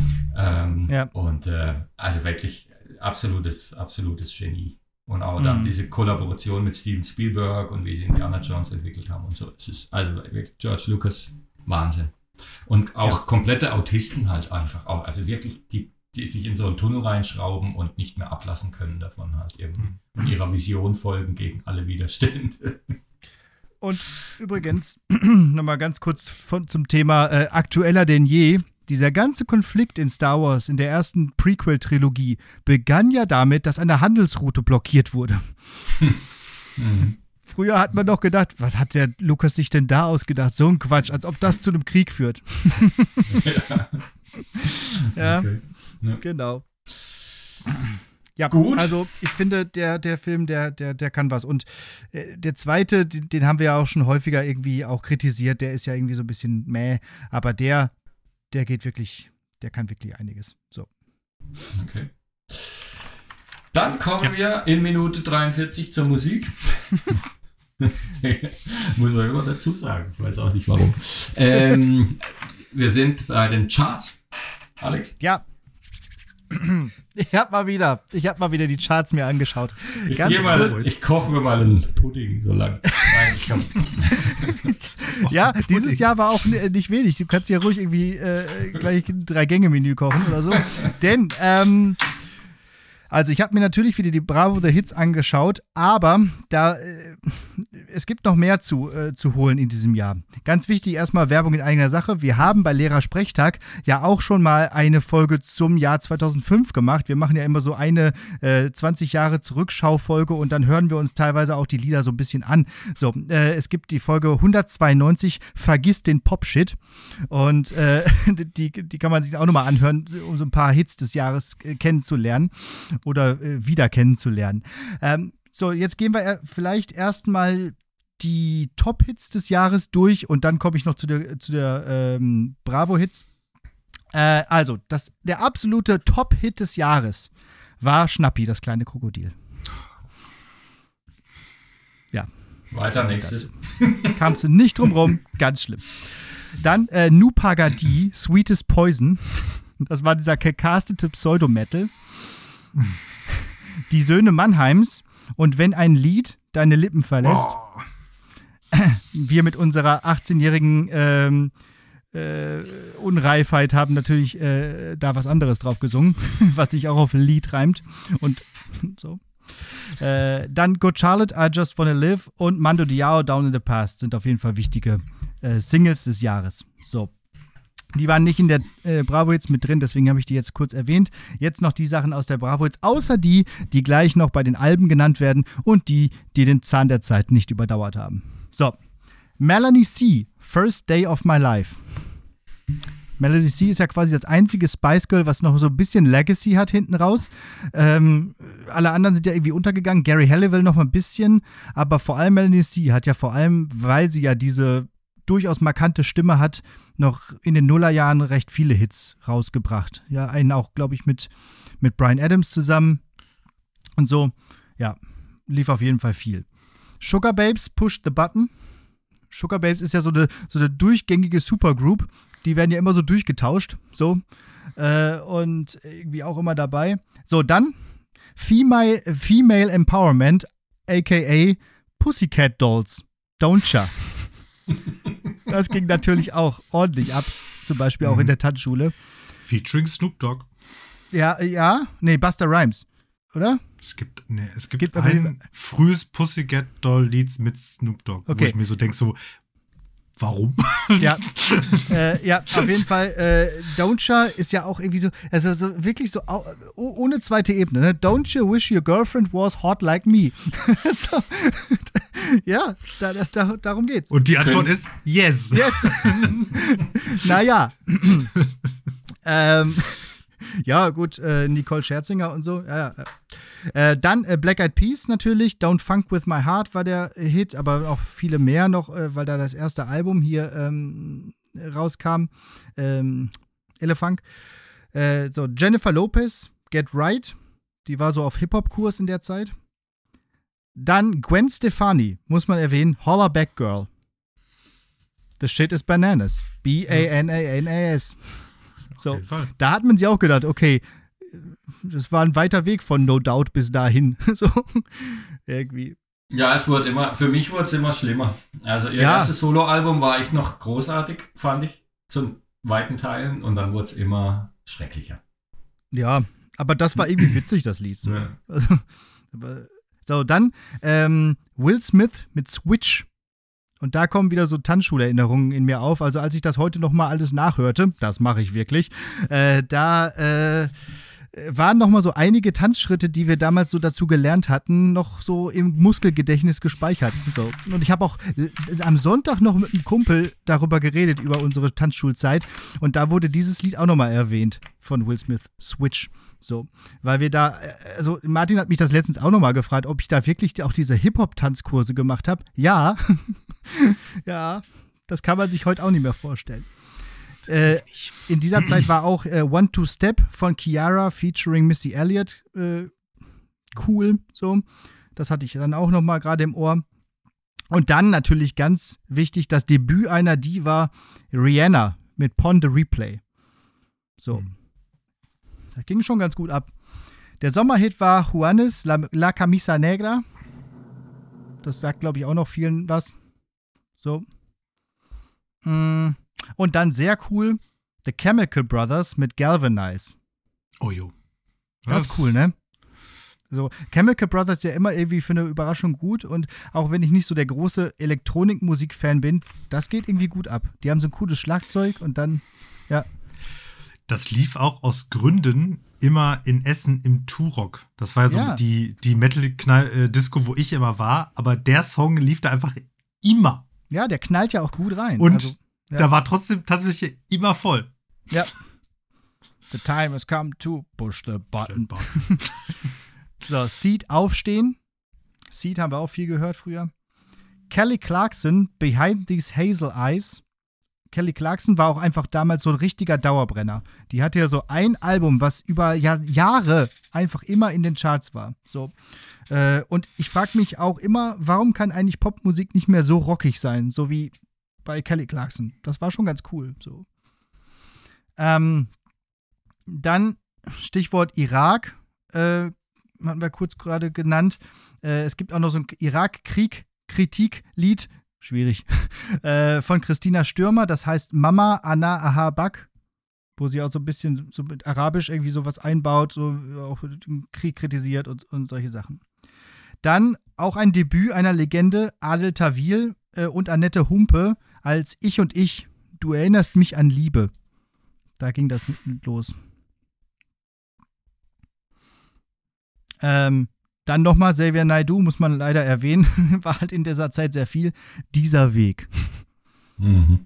[SPEAKER 3] Ähm, ja. Und äh, also wirklich absolutes, absolutes Genie. Und auch dann mhm. diese Kollaboration mit Steven Spielberg und wie sie Indiana Jones entwickelt haben und so. Es ist also wirklich George Lucas, Wahnsinn. Und auch ja. komplette Autisten halt einfach. Auch, also wirklich die die sich in so einen Tunnel reinschrauben und nicht mehr ablassen können davon halt irgendwie. Und ihrer Vision folgen gegen alle Widerstände.
[SPEAKER 5] Und übrigens, nochmal ganz kurz von, zum Thema äh, aktueller denn je. Dieser ganze Konflikt in Star Wars in der ersten Prequel-Trilogie begann ja damit, dass eine Handelsroute blockiert wurde. Mhm. Früher hat man doch gedacht, was hat der Lucas sich denn da ausgedacht? So ein Quatsch, als ob das zu einem Krieg führt. ja. ja. Okay. Ja. Genau. Ja, gut. Also ich finde, der, der Film, der, der, der kann was. Und äh, der zweite, den, den haben wir ja auch schon häufiger irgendwie auch kritisiert, der ist ja irgendwie so ein bisschen mäh, aber der, der geht wirklich, der kann wirklich einiges. So.
[SPEAKER 3] Okay. Dann kommen ja. wir in Minute dreiundvierzig zur Musik. Muss man immer dazu sagen, ich weiß auch nicht warum. ähm, wir sind bei den Charts. Alex?
[SPEAKER 5] Ja. Ich hab mal wieder, ich hab mal wieder die Charts mir angeschaut.
[SPEAKER 3] Ich, mal, ich koche mir mal einen Pudding so lang. Nein, ich kann.
[SPEAKER 5] Ja, dieses Jahr war auch nicht wenig. Du kannst ja ruhig irgendwie äh, gleich ein Drei-Gänge-Menü kochen oder so. Denn, ähm, also ich habe mir natürlich wieder die Bravo The Hits angeschaut, aber da äh, es gibt noch mehr zu, äh, zu holen in diesem Jahr. Ganz wichtig, erstmal Werbung in eigener Sache. Wir haben bei Lehrersprechtag ja auch schon mal eine Folge zum Jahr zweitausendfünf gemacht. Wir machen ja immer so eine äh, zwanzig Jahre Zurückschau-Folge und dann hören wir uns teilweise auch die Lieder so ein bisschen an. So, äh, es gibt die Folge hundertzweiundneunzig, Vergiss den Pop-Shit. Und äh, die, die kann man sich auch nochmal anhören, um so ein paar Hits des Jahres äh, kennenzulernen oder äh, wieder kennenzulernen. Ähm, so, jetzt gehen wir vielleicht erstmal die Top-Hits des Jahres durch und dann komme ich noch zu der, zu der ähm, Bravo-Hits. Äh, also, das, der absolute Top-Hit des Jahres war Schnappi, das kleine Krokodil. Ja.
[SPEAKER 3] Weiter nächstes.
[SPEAKER 5] Kamst du nicht drum rum, ganz schlimm. Dann äh, Nupagadi, Sweetest Poison. Das war dieser gecastete Pseudo-Metal. Die Söhne Mannheims und wenn ein Lied deine Lippen verlässt. Oh. Wir mit unserer achtzehnjährigen ähm, äh, Unreifheit haben natürlich äh, da was anderes drauf gesungen, was sich auch auf Lied reimt. Und so. Äh, dann Good Charlotte, I Just Wanna Live und Mando Diao, Down in the Past sind auf jeden Fall wichtige äh, Singles des Jahres. So. Die waren nicht in der äh, Bravo-Hits mit drin, deswegen habe ich die jetzt kurz erwähnt. Jetzt noch die Sachen aus der Bravo-Hits, außer die, die gleich noch bei den Alben genannt werden und die, die den Zahn der Zeit nicht überdauert haben. So, Melanie C., First Day of My Life. Melanie C. ist ja quasi das einzige Spice Girl, was noch so ein bisschen Legacy hat hinten raus. Ähm, alle anderen sind ja irgendwie untergegangen. Gary Halliwell noch mal ein bisschen, aber vor allem Melanie C. hat ja vor allem, weil sie ja diese durchaus markante Stimme hat, noch in den Nullerjahren recht viele Hits rausgebracht. Ja, einen auch, glaube ich, mit, mit Bryan Adams zusammen und so. Ja, lief auf jeden Fall viel. Sugar Babes, Push the Button. Sugar Babes ist ja so eine, so eine durchgängige Supergroup. Die werden ja immer so durchgetauscht. So. Äh, und irgendwie auch immer dabei. So, dann Female, Female Empowerment, aka Pussycat Dolls. Don't ya. Das ging natürlich auch ordentlich ab. Zum Beispiel auch in der Tanzschule.
[SPEAKER 4] Featuring Snoop Dogg.
[SPEAKER 5] Ja, ja. Nee, Busta Rhymes. Oder?
[SPEAKER 4] Es gibt, nee, es gibt,
[SPEAKER 5] gibt
[SPEAKER 4] ein frühes Pussycat Doll-Lied mit Snoop Dogg,
[SPEAKER 5] okay.
[SPEAKER 4] Wo ich mir so denke, so, warum?
[SPEAKER 5] Ja, äh, ja, auf jeden Fall. Äh, Don't ya ist ja auch irgendwie so, also so wirklich so oh, ohne zweite Ebene. Ne? Don't you wish your girlfriend was hot like me? So, ja, da, da, darum geht's.
[SPEAKER 4] Und die Antwort ist yes.
[SPEAKER 5] Yes. Naja. ähm, ja, gut, äh, Nicole Scherzinger und so. Ja, ja. Äh, dann äh, Black Eyed Peas natürlich. Don't Funk With My Heart war der Hit, aber auch viele mehr noch, äh, weil da das erste Album hier ähm, rauskam. Ähm, Elefunk. Äh, so, Jennifer Lopez, Get Right. Die war so auf Hip-Hop-Kurs in der Zeit. Dann Gwen Stefani, muss man erwähnen. Holla Back Girl. The shit is bananas. B A N A N A S. So, da hat man sich auch gedacht, okay, das war ein weiter Weg von No Doubt bis dahin. So, irgendwie.
[SPEAKER 3] Ja, es wurde immer, für mich wurde es immer schlimmer. Also ihr
[SPEAKER 5] Ja.
[SPEAKER 3] erstes Soloalbum war echt noch großartig, fand ich, zum weiten Teilen. Und dann wurde es immer schrecklicher.
[SPEAKER 5] Ja, aber das war irgendwie witzig, das Lied. So,
[SPEAKER 3] Ja.
[SPEAKER 5] also, aber, so dann ähm, Will Smith mit Switch. Und da kommen wieder so Tanzschulerinnerungen in mir auf. Also als ich das heute noch mal alles nachhörte, das mache ich wirklich, äh, da äh, waren noch mal so einige Tanzschritte, die wir damals so dazu gelernt hatten, noch so im Muskelgedächtnis gespeichert. So. Und ich habe auch äh, am Sonntag noch mit einem Kumpel darüber geredet, über unsere Tanzschulzeit. Und da wurde dieses Lied auch noch mal erwähnt von Will Smith, Switch. So, weil wir da, also Martin hat mich das letztens auch nochmal gefragt, ob ich da wirklich auch diese Hip-Hop-Tanzkurse gemacht habe. Ja, ja, das kann man sich heute auch nicht mehr vorstellen. Äh, in dieser Zeit war auch äh, One Two Step von Ciara featuring Missy Elliott äh, cool, so. Das hatte ich dann auch nochmal gerade im Ohr. Und dann natürlich ganz wichtig, das Debüt einer Diva, Rihanna mit Pon the Replay. So. Mhm. Das ging schon ganz gut ab. Der Sommerhit war Juanes, La, La Camisa Negra. Das sagt, glaube ich, auch noch vielen was. So. Und dann sehr cool, The Chemical Brothers mit Galvanize.
[SPEAKER 4] Oh jo.
[SPEAKER 5] Das ist cool, ne? So, Chemical Brothers ist ja immer irgendwie für eine Überraschung gut. Und auch wenn ich nicht so der große Elektronikmusik-Fan bin, das geht irgendwie gut ab. Die haben so ein cooles Schlagzeug und dann, ja.
[SPEAKER 4] Das lief auch aus Gründen immer in Essen im Turok. Das war ja so
[SPEAKER 5] Ja.
[SPEAKER 4] die, die Metal-Disco, wo ich immer war. Aber der Song lief da einfach immer.
[SPEAKER 5] Ja, der knallt ja auch gut rein.
[SPEAKER 4] Und
[SPEAKER 5] also, ja.
[SPEAKER 4] da war trotzdem tatsächlich immer voll.
[SPEAKER 5] Ja. The time has come to push the button. So, Seed aufstehen. Seed haben wir auch viel gehört früher. Kelly Clarkson, Behind These Hazel Eyes. Kelly Clarkson war auch einfach damals so ein richtiger Dauerbrenner. Die hatte ja so ein Album, was über Jahr, Jahre einfach immer in den Charts war. So. Äh, und ich frage mich auch immer, warum kann eigentlich Popmusik nicht mehr so rockig sein, so wie bei Kelly Clarkson? Das war schon ganz cool. So. Ähm, dann Stichwort Irak, äh, hatten wir kurz gerade genannt. Äh, es gibt auch noch so ein Irak-Krieg-Kritik-Lied, schwierig, äh, von Christina Stürmer, das heißt Mama Ana Ahabak, wo sie auch so ein bisschen so mit Arabisch irgendwie sowas einbaut, so auch den Krieg kritisiert und, und solche Sachen. Dann auch ein Debüt einer Legende, Adel Tawil äh, und Annette Humpe, als Ich und Ich, du erinnerst mich an Liebe. Da ging das mit los. Ähm, dann nochmal Xavier Naidoo, muss man leider erwähnen, war halt in dieser Zeit sehr viel. Dieser Weg.
[SPEAKER 3] Mhm.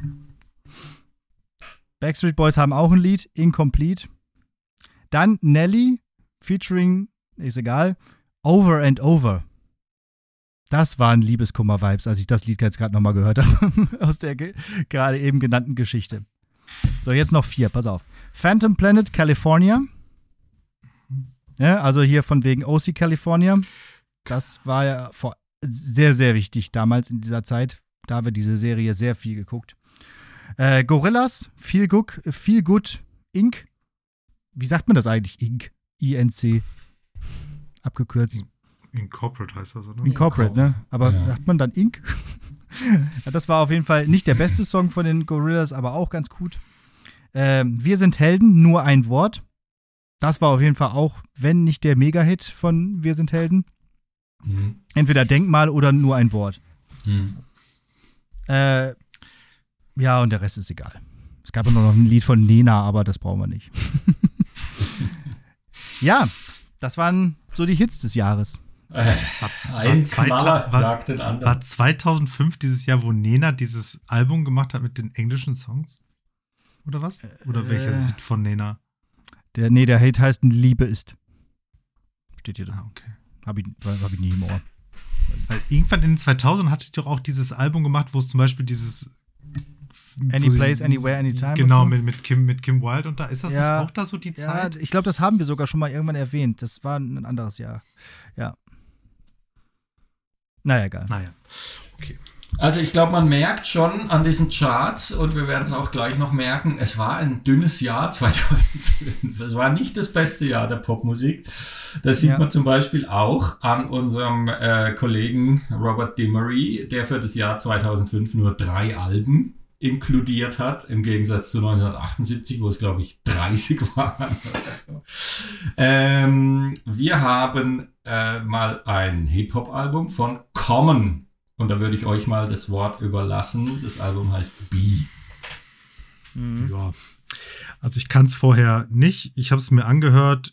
[SPEAKER 5] Backstreet Boys haben auch ein Lied, Incomplete. Dann Nelly, featuring, ist egal, Over and Over. Das waren Liebeskummer-Vibes, als ich das Lied jetzt gerade nochmal gehört habe, aus der ge- gerade eben genannten Geschichte. So, jetzt noch vier, pass auf. Phantom Planet, California. Ja, also hier von wegen O C California. Das war ja vor, sehr, sehr wichtig damals in dieser Zeit. Da haben wir diese Serie sehr viel geguckt. Äh, Gorillas, Feel Good, Feel Good Incorporated. Wie sagt man das eigentlich? Inc. I N C. Abgekürzt.
[SPEAKER 4] Incorporate heißt das, oder?
[SPEAKER 5] Incorporate, ne? Aber
[SPEAKER 3] ja.
[SPEAKER 5] sagt man dann Inc? Ja, das war auf jeden Fall nicht der beste Song von den Gorillas, aber auch ganz gut. Ähm, Wir sind Helden, nur ein Wort. Das war auf jeden Fall auch, wenn nicht der Mega-Hit von Wir sind Helden.
[SPEAKER 3] Mhm.
[SPEAKER 5] Entweder Denkmal oder nur ein Wort.
[SPEAKER 3] Mhm.
[SPEAKER 5] Äh, ja, und der Rest ist egal. Es gab noch ein Lied von Nena, aber das brauchen wir nicht. Ja, das waren so die Hits des Jahres.
[SPEAKER 3] Äh,
[SPEAKER 4] War,
[SPEAKER 3] ein
[SPEAKER 4] war,
[SPEAKER 3] Knaller
[SPEAKER 4] war,
[SPEAKER 3] jagt den anderen.
[SPEAKER 4] war zweitausendfünf dieses Jahr, wo Nena dieses Album gemacht hat mit den englischen Songs? Oder was? Oder
[SPEAKER 5] Äh,
[SPEAKER 4] welcher Lied von Nena?
[SPEAKER 5] Der, nee, der Hit heißt Liebe ist. Steht hier drin.
[SPEAKER 4] Ah, okay.
[SPEAKER 5] Hab ich, hab ich nie im Ohr.
[SPEAKER 4] Weil irgendwann in den zweitausend hatte ich doch auch dieses Album gemacht, wo es zum Beispiel dieses
[SPEAKER 5] Any
[SPEAKER 4] so
[SPEAKER 5] Place,
[SPEAKER 4] die-
[SPEAKER 5] Anywhere, Anytime.
[SPEAKER 4] Genau,
[SPEAKER 5] und so.
[SPEAKER 4] mit, mit, Kim, mit Kim Wilde und da. Ist das
[SPEAKER 5] Ja.
[SPEAKER 4] nicht auch da so die
[SPEAKER 5] Ja,
[SPEAKER 4] Zeit?
[SPEAKER 5] ich glaube, das haben wir sogar schon mal irgendwann erwähnt. Das war ein anderes Jahr. Ja. Naja, egal.
[SPEAKER 4] Naja, okay.
[SPEAKER 3] Also ich glaube, man merkt schon an diesen Charts, und wir werden es auch gleich noch merken, es war ein dünnes Jahr zweitausendfünf. Es war nicht das beste Jahr der Popmusik. Das sieht
[SPEAKER 5] Ja.
[SPEAKER 3] man zum Beispiel auch an unserem äh, Kollegen Robert Dimery, der für das Jahr zweitausendfünf nur drei Alben inkludiert hat, im Gegensatz zu neunzehnhundertachtundsiebzig, wo es, glaube ich, dreißig waren. Oder so. ähm, wir haben äh, mal ein Hip-Hop-Album von Common. Und da würde ich euch mal das Wort überlassen. Das Album heißt B.
[SPEAKER 5] Mhm.
[SPEAKER 4] Ja. Also ich kann es vorher nicht. Ich habe es mir angehört.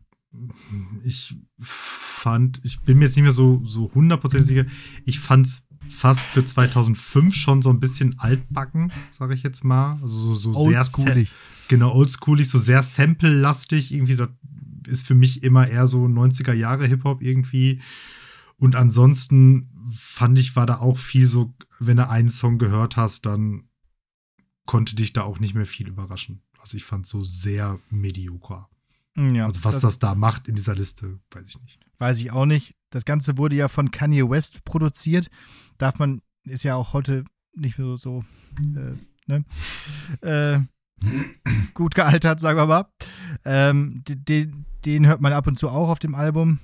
[SPEAKER 4] Ich fand, ich bin mir jetzt nicht mehr so, so hundertprozentig sicher. Ich fand es fast für zweitausendfünf schon so ein bisschen altbacken, sage ich jetzt mal. Also so, so sehr
[SPEAKER 5] Oldschoolig.
[SPEAKER 4] Genau, oldschoolig, so sehr sample-lastig. Irgendwie, das ist für mich immer eher so neunziger Jahre Hip-Hop irgendwie. Und ansonsten fand ich, war da auch viel so, wenn du einen Song gehört hast, dann konnte dich da auch nicht mehr viel überraschen. Also ich fand so sehr mediocre.
[SPEAKER 5] Ja,
[SPEAKER 4] Also was das, da macht in dieser Liste, weiß ich nicht.
[SPEAKER 5] weiß ich auch nicht. Das Ganze wurde ja von Kanye West produziert. Darf man, ist ja auch heute nicht mehr so, äh, ne? äh, gut gealtert, sagen wir mal. Ähm, den, den hört man ab und zu auch auf dem Album.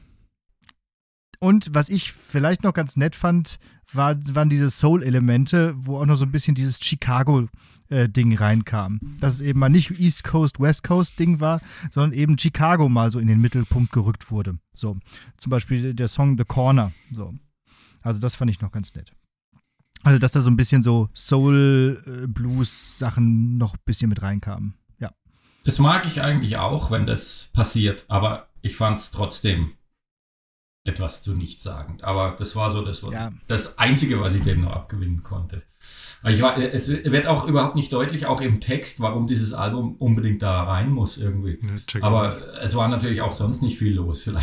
[SPEAKER 5] Und was ich vielleicht noch ganz nett fand, war, waren diese Soul-Elemente, wo auch noch so ein bisschen dieses Chicago-Ding reinkam. Dass es eben mal nicht East Coast, West Coast-Ding war, sondern eben Chicago mal so in den Mittelpunkt gerückt wurde. So, zum Beispiel der Song The Corner. So. Also das fand ich noch ganz nett. Also, dass da so ein bisschen so Soul-Blues-Sachen noch ein bisschen mit reinkamen. Ja.
[SPEAKER 3] Das mag ich eigentlich auch, wenn das passiert, aber ich fand es trotzdem etwas zu nichtssagend. Aber das war so das, war
[SPEAKER 5] Ja.
[SPEAKER 3] das Einzige, was ich dem noch abgewinnen konnte. Aber ich war, es wird auch überhaupt nicht deutlich, auch im Text, warum dieses Album unbedingt da rein muss irgendwie.
[SPEAKER 4] Ja, check
[SPEAKER 3] Aber es war natürlich auch sonst nicht viel los. Vielleicht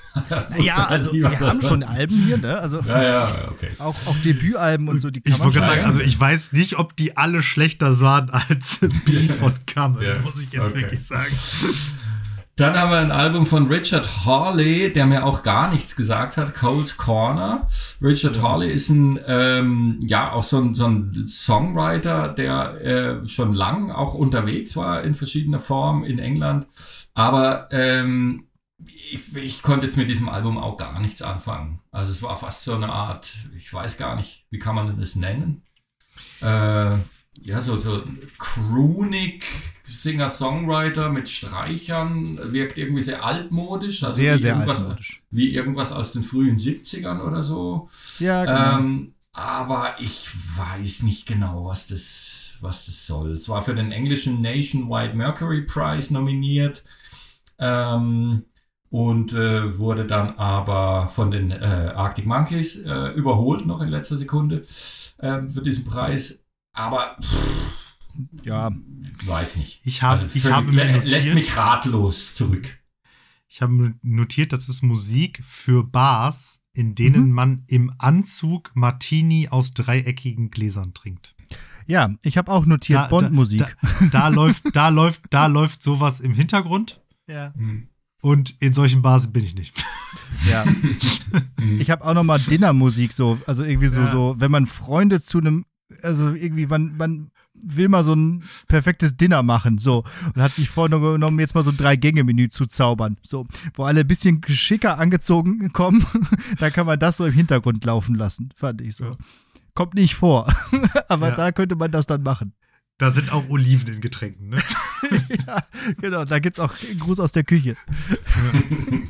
[SPEAKER 5] Ja, also wir haben schon Alben hier, ne? Also
[SPEAKER 3] ja, ja, okay.
[SPEAKER 5] Auch, auch Debütalben und so, die kann
[SPEAKER 4] ich
[SPEAKER 5] man
[SPEAKER 4] wollte
[SPEAKER 5] schon
[SPEAKER 4] gerade sagen, also ich weiß nicht, ob die alle schlechter waren als Bill von Camel,
[SPEAKER 3] ja,
[SPEAKER 4] muss ich jetzt
[SPEAKER 3] okay.
[SPEAKER 4] wirklich sagen.
[SPEAKER 3] Dann haben wir ein Album von Richard Hawley, der mir auch gar nichts gesagt hat, Cold Corner. Richard ja. Hawley ist ein, ähm, ja, auch so ein, so ein Songwriter, der äh, schon lang auch unterwegs war in verschiedener Form in England. Aber ähm, ich, ich konnte jetzt mit diesem Album auch gar nichts anfangen. Also es war fast so eine Art, ich weiß gar nicht, wie kann man das nennen? Äh, ja, so, so croonig Singer-Songwriter mit Streichern, wirkt irgendwie sehr altmodisch. Also
[SPEAKER 5] sehr,
[SPEAKER 3] wie
[SPEAKER 5] sehr
[SPEAKER 3] irgendwas,
[SPEAKER 5] altmodisch.
[SPEAKER 3] Wie irgendwas aus den frühen siebzigern oder so.
[SPEAKER 5] Ja, genau.
[SPEAKER 3] Ähm, aber ich weiß nicht genau, was das, was das soll. Es war für den englischen Nationwide Mercury Prize nominiert. Ähm, und äh, wurde dann aber von den äh, Arctic Monkeys äh, überholt, noch in letzter Sekunde äh, für diesen Preis. Aber pff,
[SPEAKER 5] ja,
[SPEAKER 3] weiß nicht.
[SPEAKER 4] Ich, hab,
[SPEAKER 3] also
[SPEAKER 4] ich habe mir notiert,
[SPEAKER 3] lässt mich ratlos zurück.
[SPEAKER 4] Ich habe notiert, das ist Musik für Bars, in denen mhm. man im Anzug Martini aus dreieckigen Gläsern trinkt.
[SPEAKER 5] Ja, ich habe auch notiert da, Bond-Musik.
[SPEAKER 4] Da, da, da läuft, da läuft, da läuft sowas im Hintergrund.
[SPEAKER 5] Ja.
[SPEAKER 4] Mhm. Und in solchen Bars bin ich nicht.
[SPEAKER 5] Ja. Ich habe auch noch mal Dinnermusik so, also irgendwie so, ja. so, wenn man Freunde zu einem, also irgendwie, man, man will mal so ein perfektes Dinner machen, so, und hat sich vorgenommen, jetzt mal so ein Drei-Gänge-Menü zu zaubern, so, wo alle ein bisschen geschicker angezogen kommen, dann kann man das so im Hintergrund laufen lassen, fand ich so. Ja. Kommt nicht vor, aber ja. da könnte man das dann machen.
[SPEAKER 4] Da sind auch Oliven in Getränken, ne?
[SPEAKER 5] Ja, genau, da gibt's auch einen Gruß aus der Küche. Ja.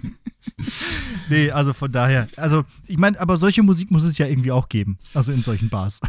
[SPEAKER 5] Nee, also von daher, also ich meine, aber solche Musik muss es ja irgendwie auch geben, also in solchen Bars.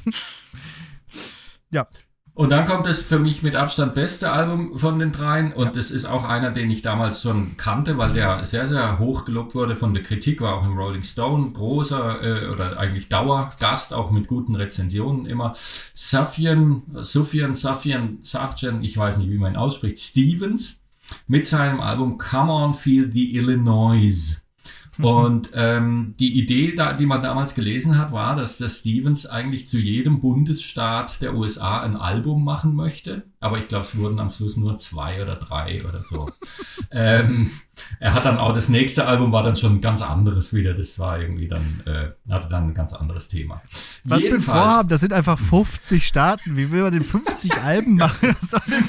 [SPEAKER 5] Ja.
[SPEAKER 3] Und dann kommt das für mich mit Abstand beste Album von den dreien und ja. das ist auch einer, den ich damals schon kannte, weil der sehr, sehr hoch gelobt wurde von der Kritik, war auch im Rolling Stone, großer äh, oder eigentlich Dauergast, auch mit guten Rezensionen immer. Sufjan, Sufjan, Sufjan, Sufjan, ich weiß nicht, wie man ihn ausspricht, Stevens mit seinem Album Come On Feel the Illinois. Und ähm, die Idee, da, die man damals gelesen hat, war, dass der Stevens eigentlich zu jedem Bundesstaat der U S A ein Album machen möchte. Aber ich glaube, es wurden am Schluss nur zwei oder drei oder so. ähm, er hat dann auch, das nächste Album war dann schon ein ganz anderes wieder. Das war irgendwie dann, äh, hatte dann ein ganz anderes Thema.
[SPEAKER 5] Was für ein Vorhaben, das sind einfach fünfzig Staaten. Wie will man denn fünfzig Alben machen? Was soll denn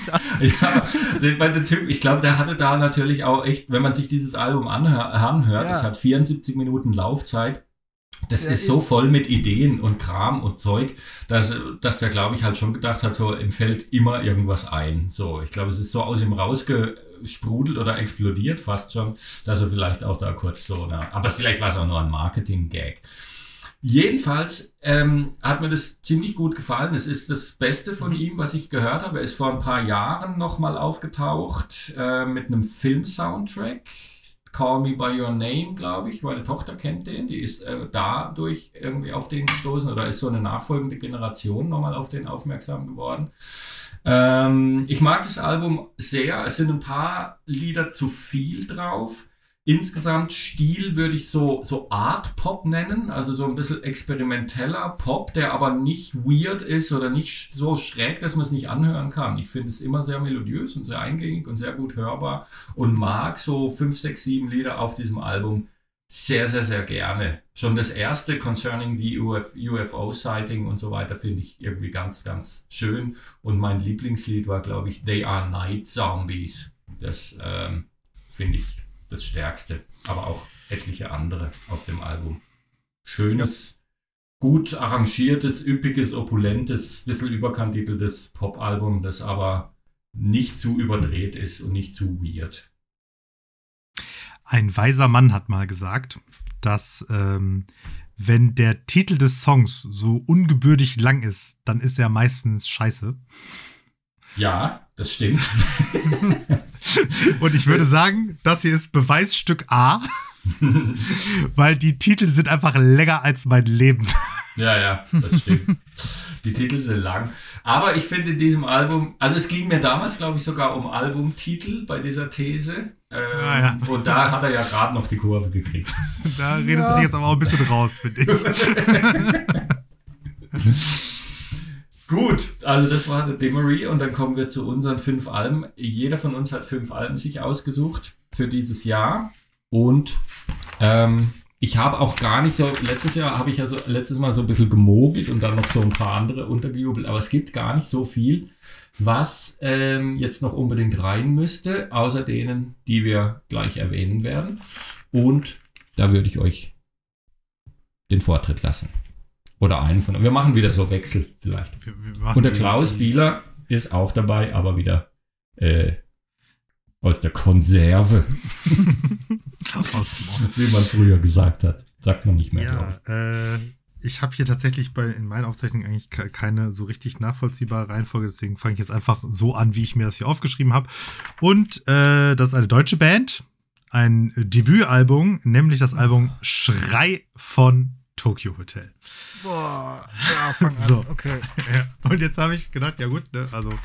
[SPEAKER 5] das?
[SPEAKER 3] Ja, ich glaube, der hatte da natürlich auch echt, wenn man sich dieses Album anhört, anhört, es ja. hat vierundsiebzig Minuten Laufzeit. Das ja, ist so voll mit Ideen und Kram und Zeug, dass, dass der, glaube ich, halt schon gedacht hat, so ihm fällt immer irgendwas ein. So, ich glaube, es ist so aus ihm rausgesprudelt oder explodiert fast schon, dass er vielleicht auch da kurz so, na, aber vielleicht war es auch nur ein Marketing-Gag. Jedenfalls ähm, hat mir das ziemlich gut gefallen. Es ist das Beste von ihm, was ich gehört habe. Er ist vor ein paar Jahren nochmal aufgetaucht äh, mit einem Film-Soundtrack. Call Me By Your Name, glaube ich. Meine Tochter kennt den. Die ist äh, dadurch irgendwie auf den gestoßen oder ist so eine nachfolgende Generation nochmal auf den aufmerksam geworden. Ähm, ich mag das Album sehr. Es sind ein paar Lieder zu viel drauf. Insgesamt Stil würde ich so, so Art-Pop nennen, also so ein bisschen experimenteller Pop, der aber nicht weird ist oder nicht so schräg, dass man es nicht anhören kann. Ich finde es immer sehr melodiös und sehr eingängig und sehr gut hörbar und mag so fünf, sechs, sieben Lieder auf diesem Album sehr, sehr, sehr gerne. Schon das erste Concerning the U F O-Sighting und so weiter finde ich irgendwie ganz, ganz schön. Und mein Lieblingslied war, glaube ich, They Are Night Zombies. Das ähm, finde ich das Stärkste, aber auch etliche andere auf dem Album. Schönes, ja. gut arrangiertes, üppiges, opulentes, bisschen überkanteltes Pop-Album, das aber nicht zu überdreht ist und nicht zu weird.
[SPEAKER 4] Ein weiser Mann hat mal gesagt, dass ähm, wenn der Titel des Songs so ungebührlich lang ist, dann ist er meistens scheiße.
[SPEAKER 3] Ja, das stimmt.
[SPEAKER 4] Und ich würde sagen, das hier ist Beweisstück A, weil die Titel sind einfach länger als mein Leben.
[SPEAKER 3] Ja, ja, das stimmt. Die Titel sind lang. Aber ich finde in diesem Album, also es ging mir damals, glaube ich, sogar um Albumtitel bei dieser These. Ähm,
[SPEAKER 4] ah, ja.
[SPEAKER 3] Und da hat er ja gerade noch die Kurve gekriegt.
[SPEAKER 4] Da redest ja. du dich jetzt aber auch ein bisschen raus, finde ich.
[SPEAKER 3] Gut, also das war The Dimmery und dann kommen wir zu unseren fünf Alben. Jeder von uns hat fünf Alben sich ausgesucht für dieses Jahr und ähm, ich habe auch gar nicht so, letztes Jahr habe ich ja so, letztes Mal so ein bisschen gemogelt und dann noch so ein paar andere untergejubelt, aber es gibt gar nicht so viel, was ähm, jetzt noch unbedingt rein müsste, außer denen, die wir gleich erwähnen werden. Und da würde ich euch den Vortritt lassen. Oder einen von, wir machen wieder so Wechsel vielleicht.
[SPEAKER 4] Wir, wir
[SPEAKER 3] und der Klaus Bieler ist auch dabei, aber wieder äh, aus der Konserve. Wie man früher gesagt hat. Sagt man nicht mehr, glaube
[SPEAKER 4] ich. Ja, äh, ich habe hier tatsächlich bei in meinen Aufzeichnungen eigentlich ke- keine so richtig nachvollziehbare Reihenfolge, deswegen fange ich jetzt einfach so an, wie ich mir das hier aufgeschrieben habe. Und äh, das ist eine deutsche Band, ein Debütalbum, nämlich das Album Schrei von Tokyo Hotel.
[SPEAKER 5] Boah, ja, fang an.
[SPEAKER 4] So,
[SPEAKER 5] okay.
[SPEAKER 4] Ja. Und jetzt habe ich gedacht, ja gut, ne, also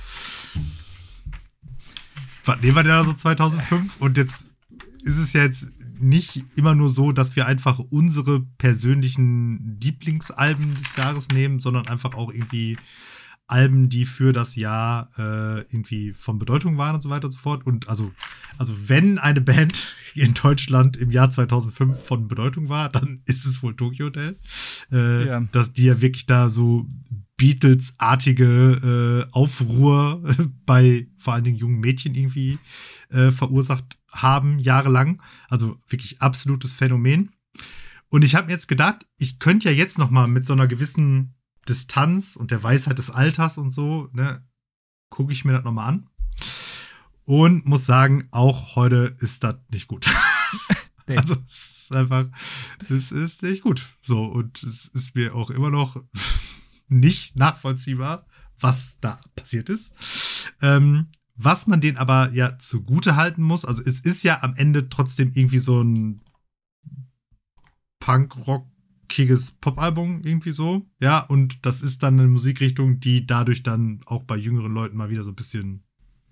[SPEAKER 4] was nehmen wir denn da so zweitausendfünf? Und jetzt ist es ja jetzt nicht immer nur so, dass wir einfach unsere persönlichen Lieblingsalben des Jahres nehmen, sondern einfach auch irgendwie Alben, die für das Jahr äh, irgendwie von Bedeutung waren und so weiter und so fort. Und also, also wenn eine Band in Deutschland im Jahr zweitausendfünf von Bedeutung war, dann ist es wohl Tokyo Hotel. Äh, ja. Dass die ja wirklich da so Beatles-artige äh, Aufruhr bei vor allen Dingen jungen Mädchen irgendwie äh, verursacht haben, jahrelang. Also wirklich absolutes Phänomen. Und ich habe mir jetzt gedacht, ich könnte ja jetzt noch mal mit so einer gewissen Distanz und der Weisheit des Alters und so, ne, gucke ich mir das nochmal an. Und muss sagen, auch heute ist das nicht gut. Also es ist einfach, es ist nicht gut. So, und es ist mir auch immer noch nicht nachvollziehbar, was da passiert ist. Ähm, was man denen aber ja zugute halten muss, also es ist ja am Ende trotzdem irgendwie so ein Punk-Rock kiges Popalbum irgendwie so, ja, und das ist dann eine Musikrichtung, die dadurch dann auch bei jüngeren Leuten mal wieder so ein bisschen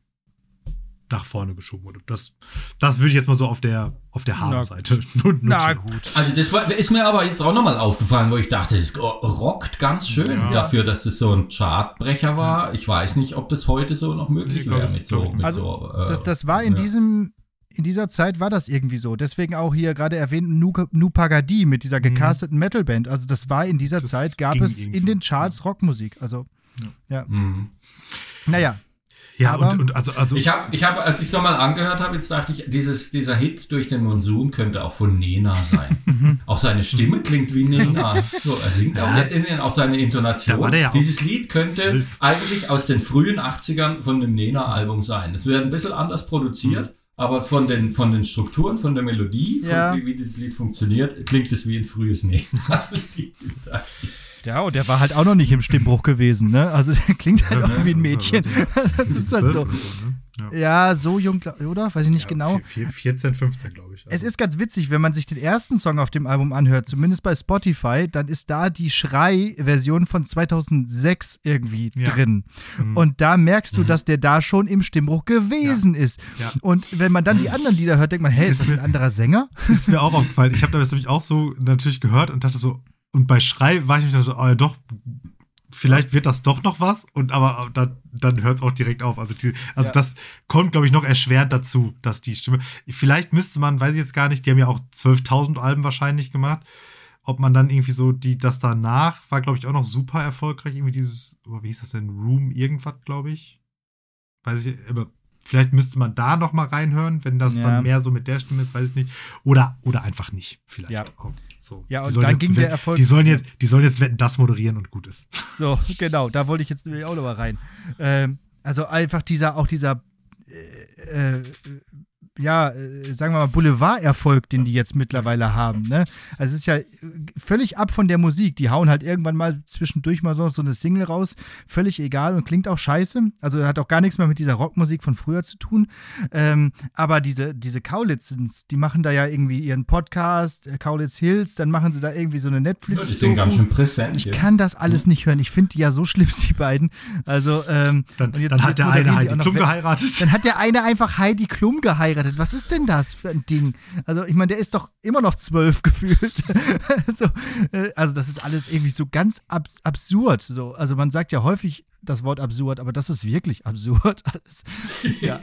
[SPEAKER 4] nach vorne geschoben wurde. Das, das würde ich jetzt mal so auf der, auf der Habenseite notieren.
[SPEAKER 5] Na gut.
[SPEAKER 3] Also das war, ist mir aber jetzt auch nochmal aufgefallen, wo ich dachte, das rockt ganz schön
[SPEAKER 4] ja.
[SPEAKER 3] dafür, dass das so ein Chartbrecher war. Ich weiß nicht, ob das heute so noch möglich wäre mit so, mit
[SPEAKER 5] also,
[SPEAKER 3] so äh,
[SPEAKER 5] das, das war in
[SPEAKER 3] ja.
[SPEAKER 5] diesem In dieser Zeit war das irgendwie so. Deswegen auch hier gerade erwähnt Nu, Nu Pagadi mit dieser gecasteten Metalband. Also das war in dieser
[SPEAKER 4] das
[SPEAKER 5] Zeit, gab es in den Charts Rockmusik. Also, ja. ja.
[SPEAKER 3] Mhm.
[SPEAKER 5] Naja.
[SPEAKER 4] Ja,
[SPEAKER 5] aber
[SPEAKER 4] und, und also, also
[SPEAKER 3] ich habe, ich hab, als ich es nochmal angehört habe, jetzt dachte ich, dieses, dieser Hit durch den Monsun könnte auch von Nena sein. Auch seine Stimme klingt wie Nena. So, er singt auch, nicht in den, auch seine Intonation.
[SPEAKER 4] Da ja
[SPEAKER 3] dieses Lied könnte
[SPEAKER 4] zwölf.
[SPEAKER 3] eigentlich aus den frühen achtzigern von dem Nena-Album sein. Es wird ein bisschen anders produziert. Mhm. Aber von den, von den Strukturen, von der Melodie, von
[SPEAKER 5] ja.
[SPEAKER 3] wie, wie dieses Lied funktioniert, klingt es wie ein frühes Nena-Lied.
[SPEAKER 5] Ja, und der war halt auch noch nicht im Stimmbruch gewesen, ne? Also der klingt halt auch wie ein Mädchen. Das ist halt so. Ja, so jung, oder? Weiß ich nicht
[SPEAKER 4] ja,
[SPEAKER 5] genau.
[SPEAKER 4] vierzehn, fünfzehn, glaube ich.
[SPEAKER 5] Also. Es ist ganz witzig, wenn man sich den ersten Song auf dem Album anhört, zumindest bei Spotify, dann ist da die Schrei-Version von zweitausendsechs irgendwie ja. drin. Mhm. Und da merkst du, mhm. dass der da schon im Stimmbruch gewesen ja. ist. Ja. Und wenn man dann die anderen Lieder hört, denkt man, hey, ist, ist das ein anderer Sänger?
[SPEAKER 4] Ist mir auch aufgefallen. Ich habe das nämlich auch so natürlich gehört und dachte so, und bei Schrei war ich mich so, oh ja doch, vielleicht wird das doch noch was, und aber dann, dann hört es auch direkt auf. Also, die, also ja. das kommt, glaube ich, noch erschwerend dazu, dass die Stimme. Vielleicht müsste man, weiß ich jetzt gar nicht, die haben ja auch zwölftausend Alben wahrscheinlich gemacht. Ob man dann irgendwie so, die, das danach war, glaube ich, auch noch super erfolgreich. Irgendwie dieses, oh, wie hieß das denn? Room irgendwas, glaube ich. Weiß ich, aber vielleicht müsste man da noch mal reinhören, wenn das ja. dann mehr so mit der Stimme ist, weiß ich nicht. Oder, oder einfach nicht, vielleicht.
[SPEAKER 5] Ja.
[SPEAKER 4] Auch. So.
[SPEAKER 5] Ja, und dann ging
[SPEAKER 4] jetzt,
[SPEAKER 5] der Erfolg.
[SPEAKER 4] Die sollen jetzt, die sollen jetzt Wetten, das moderieren und gut ist.
[SPEAKER 5] So, genau, da wollte ich jetzt nämlich auch noch mal rein. Ähm, also einfach dieser, auch dieser äh, äh, ja, äh, sagen wir mal, Boulevard-Erfolg, den die jetzt mittlerweile haben, ne? Also es ist ja völlig ab von der Musik. Die hauen halt irgendwann mal zwischendurch mal so, so eine Single raus, völlig egal und klingt auch scheiße. Also hat auch gar nichts mehr mit dieser Rockmusik von früher zu tun. Ähm, aber diese, diese Kaulitzens, die machen da ja irgendwie ihren Podcast, äh, Kaulitz Hills, dann machen sie da irgendwie so eine Netflix.
[SPEAKER 3] Ja, die sind ganz schön präsent.
[SPEAKER 5] Ich kann das alles nicht hören. Ich finde die ja so schlimm, die beiden. Also, ähm,
[SPEAKER 4] Dann,
[SPEAKER 5] und jetzt,
[SPEAKER 4] dann hat
[SPEAKER 5] jetzt
[SPEAKER 4] der eine
[SPEAKER 5] moderieren die
[SPEAKER 4] Heidi
[SPEAKER 5] auch noch
[SPEAKER 4] Klum
[SPEAKER 5] weg.
[SPEAKER 4] geheiratet.
[SPEAKER 5] Dann hat der eine einfach Heidi Klum geheiratet. Was ist denn das für ein Ding? Also, ich meine, der ist doch immer noch zwölf gefühlt. so, äh, also, das ist alles irgendwie so ganz abs- absurd. So. Also, man sagt ja häufig das Wort absurd, aber das ist wirklich absurd alles. Ja.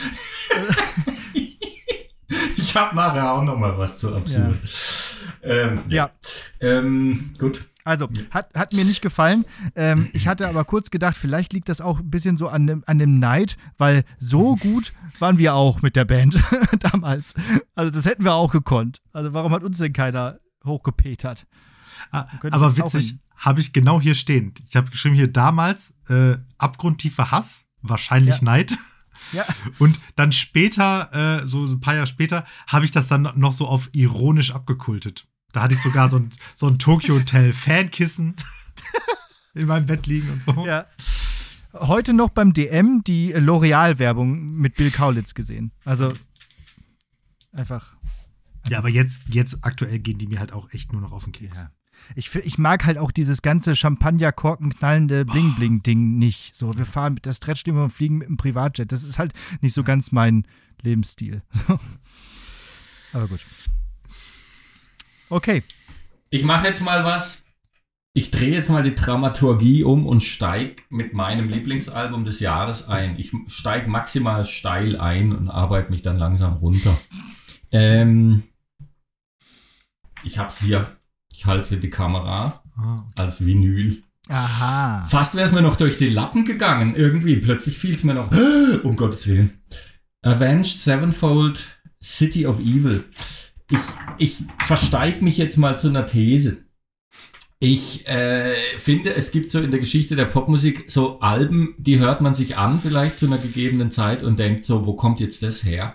[SPEAKER 3] Ich habe nachher auch noch mal was zu absurd. Ja. Ähm, ja.
[SPEAKER 5] ja.
[SPEAKER 3] Ähm, gut.
[SPEAKER 5] Also, hat, hat mir nicht gefallen. Ähm, ich hatte aber kurz gedacht, vielleicht liegt das auch ein bisschen so an dem, an dem Neid, weil so gut waren wir auch mit der Band damals. Also, das hätten wir auch gekonnt. Also, warum hat uns denn keiner hochgepetert?
[SPEAKER 4] Ah, aber witzig, habe ich genau hier stehen. Ich habe geschrieben hier damals äh, abgrundtiefer Hass, wahrscheinlich
[SPEAKER 5] ja.
[SPEAKER 4] Neid.
[SPEAKER 5] Ja.
[SPEAKER 4] Und dann später, äh, so ein paar Jahre später, habe ich das dann noch so auf ironisch abgekultet. Da hatte ich sogar so ein, so ein Tokyo Hotel Fankissen in meinem Bett liegen und so.
[SPEAKER 5] Ja. Heute noch beim D M die L'Oreal-Werbung mit Bill Kaulitz gesehen. Also einfach.
[SPEAKER 4] Ja, aber jetzt, jetzt aktuell gehen die mir halt auch echt nur noch auf den Keks.
[SPEAKER 5] Ja. Ich, ich mag halt auch dieses ganze Champagner-Korken knallende Bling-Bling-Ding nicht. So, wir fahren mit der Stretchnummer und fliegen mit dem Privatjet. Das ist halt nicht so ganz mein Lebensstil. Aber gut. Okay.
[SPEAKER 3] Ich mache jetzt mal was. Ich drehe jetzt mal die Dramaturgie um und steige mit meinem Lieblingsalbum des Jahres ein. Ich steige maximal steil ein und arbeite mich dann langsam runter. Ähm, ich hab's hier. Ich halte die Kamera als Vinyl.
[SPEAKER 5] Aha.
[SPEAKER 3] Fast wäre es mir noch durch die Lappen gegangen. Irgendwie. Plötzlich fiel es mir noch. Um Gottes Willen. Avenged Sevenfold, City of Evil. Ich, ich versteige mich jetzt mal zu einer These. Ich äh, finde, es gibt so in der Geschichte der Popmusik so Alben, die hört man sich an vielleicht zu einer gegebenen Zeit und denkt so, wo kommt jetzt das her?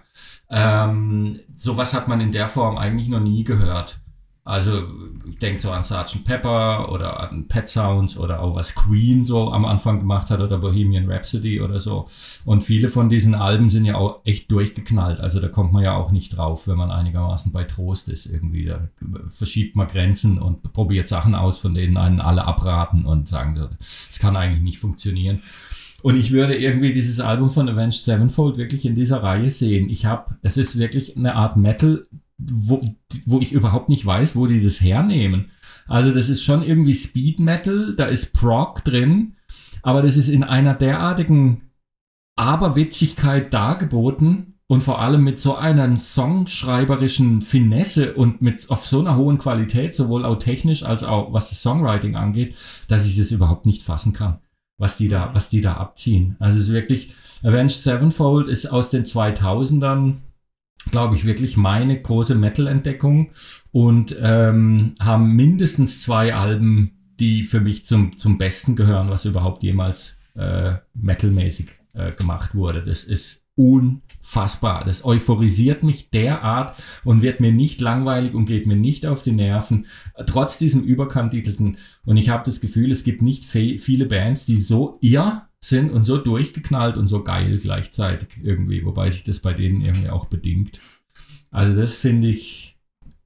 [SPEAKER 3] Ähm, sowas hat man in der Form eigentlich noch nie gehört. Also ich denke so an Sergeant Pepper oder an Pet Sounds oder auch was Queen so am Anfang gemacht hat oder Bohemian Rhapsody oder so. Und viele von diesen Alben sind ja auch echt durchgeknallt. Also da kommt man ja auch nicht drauf, wenn man einigermaßen bei Trost ist irgendwie. Da verschiebt man Grenzen und probiert Sachen aus, von denen einen alle abraten und sagen, das kann eigentlich nicht funktionieren. Und ich würde irgendwie dieses Album von Avenged Sevenfold wirklich in dieser Reihe sehen. Ich habe, das ist wirklich eine Art Metal, wo, wo ich überhaupt nicht weiß, wo die das hernehmen. Also das ist schon irgendwie Speed Metal, da ist Prog drin, aber das ist in einer derartigen Aberwitzigkeit dargeboten und vor allem mit so einer songschreiberischen Finesse und mit auf so einer hohen Qualität, sowohl auch technisch als auch was das Songwriting angeht, dass ich das überhaupt nicht fassen kann, was die da, was die da abziehen. Also es ist wirklich, Avenged Sevenfold ist aus den zweitausendern, glaube ich, wirklich meine große Metal-Entdeckung und ähm, haben mindestens zwei Alben, die für mich zum, zum Besten gehören, was überhaupt jemals äh, metalmäßig äh, gemacht wurde. Das ist unfassbar. Das euphorisiert mich derart und wird mir nicht langweilig und geht mir nicht auf die Nerven, trotz diesem überkandidelten. Und ich habe das Gefühl, es gibt nicht fe- viele Bands, die so irr sind und so durchgeknallt und so geil gleichzeitig irgendwie, wobei sich das bei denen irgendwie auch bedingt. Also das finde ich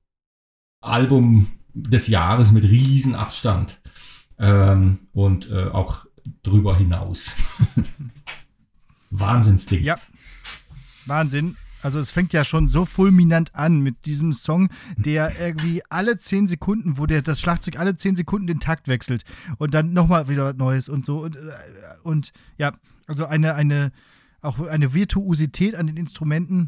[SPEAKER 3] Album des Jahres mit Riesenabstand ähm, und äh, auch drüber hinaus. Wahnsinnsding.
[SPEAKER 5] Ja, Wahnsinn. Also es fängt ja schon so fulminant an mit diesem Song, der irgendwie alle zehn Sekunden, wo der das Schlagzeug alle zehn Sekunden den Takt wechselt und dann nochmal wieder was Neues und so. Und, und ja, also eine, eine, auch eine Virtuosität an den Instrumenten.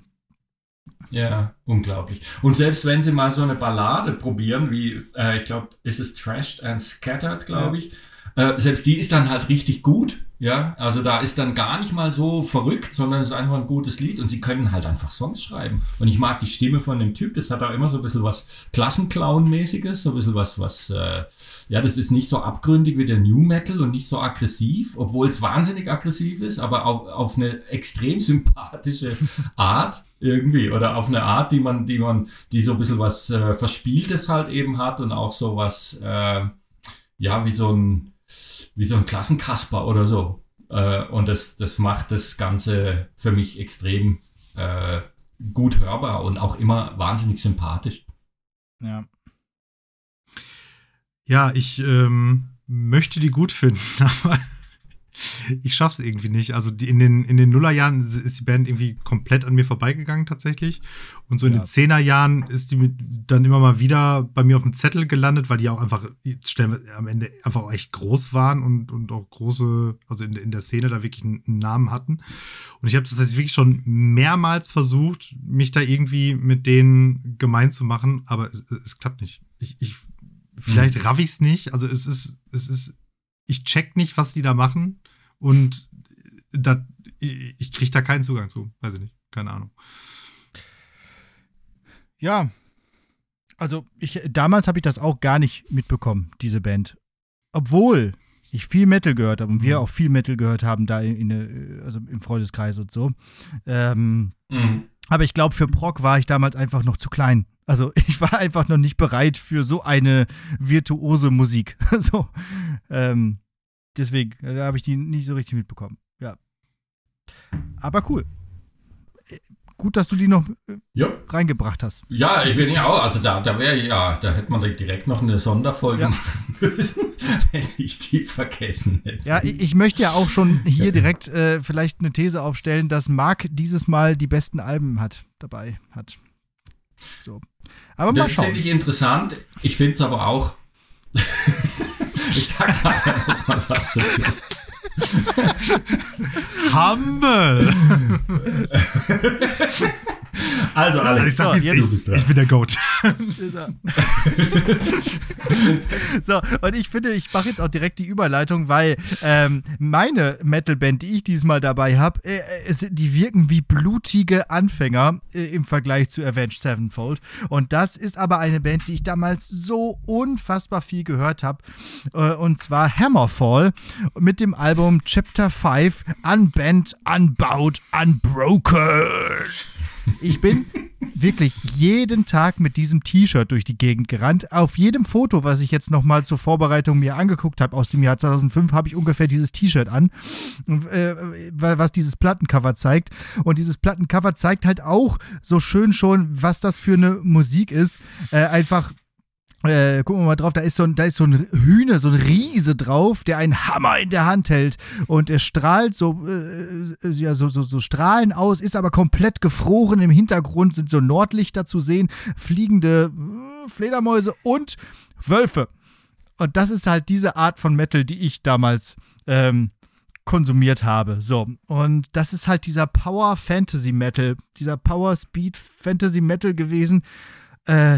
[SPEAKER 3] Ja, unglaublich. Und selbst wenn sie mal so eine Ballade probieren, wie, äh, ich glaube, ist es Trashed and Scattered, glaube ich, äh, selbst die ist dann halt richtig gut. Ja, also da ist dann gar nicht mal so verrückt, sondern es ist einfach ein gutes Lied und sie können halt einfach Songs schreiben. Und ich mag die Stimme von dem Typ, das hat auch immer so ein bisschen was Klassenclown-mäßiges, so ein bisschen was, was, äh, ja, das ist nicht so abgründig wie der New Metal und nicht so aggressiv, obwohl es wahnsinnig aggressiv ist, aber auf, auf eine extrem sympathische Art irgendwie. Oder auf eine Art, die man, die man, die so ein bisschen was äh, Verspieltes halt eben hat und auch so was, äh, ja, wie so ein, wie so ein Klassenkasper oder so. Äh, und das, das macht das Ganze für mich extrem äh, gut hörbar und auch immer wahnsinnig sympathisch.
[SPEAKER 5] Ja.
[SPEAKER 4] Ja, ich ähm, möchte die gut finden, aber ich schaff's irgendwie nicht. Also die, in den, in den Nullerjahren ist die Band irgendwie komplett an mir vorbeigegangen tatsächlich. Und so in
[SPEAKER 5] Ja.
[SPEAKER 4] den Zehnerjahren ist die mit, dann immer mal wieder bei mir auf dem Zettel gelandet, weil die auch einfach stellen wir, am Ende einfach auch echt groß waren und, und auch große, also in, in der Szene da wirklich einen, einen Namen hatten. Und ich habe das jetzt wirklich schon mehrmals versucht, mich da irgendwie mit denen gemein zu machen, aber es, es klappt nicht. Ich, ich vielleicht mhm. raff ich's nicht. Also es ist, es ist, ich check nicht, was die da machen. Und da, ich, ich kriege da keinen Zugang zu. Weiß ich nicht. Keine Ahnung.
[SPEAKER 5] Ja. Also ich, damals habe ich das auch gar nicht mitbekommen, diese Band. Obwohl ich viel Metal gehört habe und wir auch viel Metal gehört haben, da in, in also im Freundeskreis und so. Ähm,
[SPEAKER 3] Mhm.
[SPEAKER 5] aber ich glaube, für Prog war ich damals einfach noch zu klein. Also ich war einfach noch nicht bereit für so eine virtuose Musik. so, ähm, deswegen, da habe ich die nicht so richtig mitbekommen. Ja. Aber cool. Gut, dass du die noch äh,
[SPEAKER 3] Ja.
[SPEAKER 5] reingebracht hast.
[SPEAKER 3] Ja, ich bin ja auch, also da, da wäre ja, da hätte man direkt noch eine Sonderfolge
[SPEAKER 5] Ja.
[SPEAKER 3] machen müssen, wenn ich die vergessen hätte.
[SPEAKER 5] Ja, ich, ich möchte ja auch schon hier direkt äh, vielleicht eine These aufstellen, dass Marc dieses Mal die besten Alben hat, dabei hat. So. Aber mal
[SPEAKER 3] Das
[SPEAKER 5] schauen.
[SPEAKER 3] finde ich interessant. Ich finde es aber auch. Ich sag nachher noch mal was dazu.
[SPEAKER 4] Humble!
[SPEAKER 3] Also, Alex,
[SPEAKER 4] ich sag,
[SPEAKER 5] so,
[SPEAKER 4] wie es
[SPEAKER 5] jetzt-
[SPEAKER 3] du bist
[SPEAKER 4] ist.
[SPEAKER 3] dran.
[SPEAKER 4] Ich bin der Goat.
[SPEAKER 5] So, und ich finde, ich mache jetzt auch direkt die Überleitung, weil ähm, meine Metalband, die ich diesmal dabei habe, äh, es- die wirken wie blutige Anfänger äh, im Vergleich zu Avenged Sevenfold. Und das ist aber eine Band, die ich damals so unfassbar viel gehört habe. Äh, und zwar Hammerfall mit dem Album Chapter fünf, Unbent, Unbowed, Unbroken. Ich bin wirklich jeden Tag mit diesem T-Shirt durch die Gegend gerannt. Auf jedem Foto, was ich jetzt nochmal zur Vorbereitung mir angeguckt habe aus dem Jahr zweitausendfünf, habe ich ungefähr dieses T-Shirt an, äh, was dieses Plattencover zeigt. Und dieses Plattencover zeigt halt auch so schön schon, was das für eine Musik ist. Äh, einfach Äh, gucken wir mal drauf, da ist so ein, da ist so ein Hühner, so ein Riese drauf, der einen Hammer in der Hand hält und er strahlt so, äh, ja, so, so, so Strahlen aus, ist aber komplett gefroren. Im Hintergrund sind so Nordlichter zu sehen, fliegende äh, Fledermäuse und Wölfe. Und das ist halt diese Art von Metal, die ich damals ähm, konsumiert habe. So, und das ist halt dieser Power Fantasy Metal, dieser Power Speed Fantasy Metal gewesen. Äh,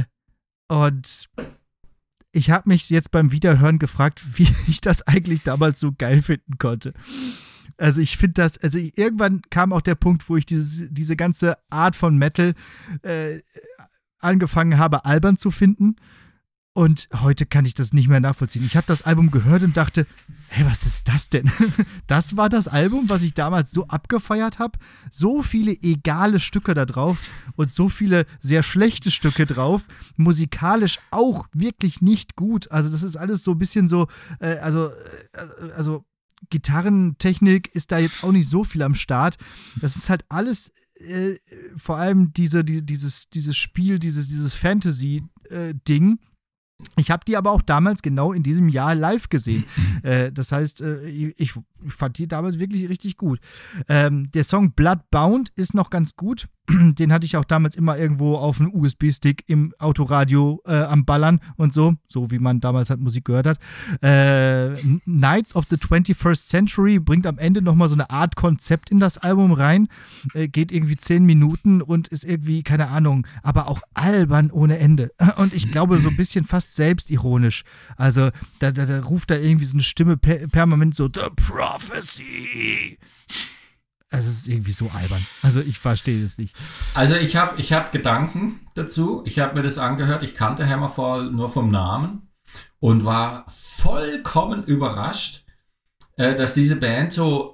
[SPEAKER 5] Und ich habe mich jetzt beim Wiederhören gefragt, wie ich das eigentlich damals so geil finden konnte. Also ich finde das, also ich, irgendwann kam auch der Punkt, wo ich dieses, diese ganze Art von Metal äh, angefangen habe, albern zu finden. Und heute kann ich das nicht mehr nachvollziehen. Ich habe das Album gehört und dachte, hey, was ist das denn? Das war das Album, was ich damals so abgefeiert habe. So viele egale Stücke da drauf und so viele sehr schlechte Stücke drauf. Musikalisch auch wirklich nicht gut. Also das ist alles so ein bisschen so, äh, also, äh, also Gitarrentechnik ist da jetzt auch nicht so viel am Start. Das ist halt alles, äh, vor allem diese, die, dieses, dieses Spiel, dieses, dieses Fantasy-Ding. Ich habe die aber auch damals genau in diesem Jahr live gesehen. äh, das heißt, äh, ich, ich fand die damals wirklich richtig gut. Ähm, der Song Bloodbound ist noch ganz gut. Den hatte ich auch damals immer irgendwo auf einem U S B-Stick im Autoradio äh, am Ballern und so, so wie man damals halt Musik gehört hat. Äh, Knights of the twenty-first Century bringt am Ende nochmal so eine Art Konzept in das Album rein. Äh, geht irgendwie zehn Minuten und ist irgendwie, keine Ahnung, aber auch albern ohne Ende. Und ich glaube, so ein bisschen fast selbstironisch. Also, da, da, da ruft da irgendwie so eine Stimme per permanent so, The Prophecy. Also, es ist irgendwie so albern. Also, ich verstehe es nicht.
[SPEAKER 3] Also ich habe ich hab Gedanken dazu. Ich habe mir das angehört. Ich kannte Hammerfall nur vom Namen und war vollkommen überrascht, äh, dass diese Band so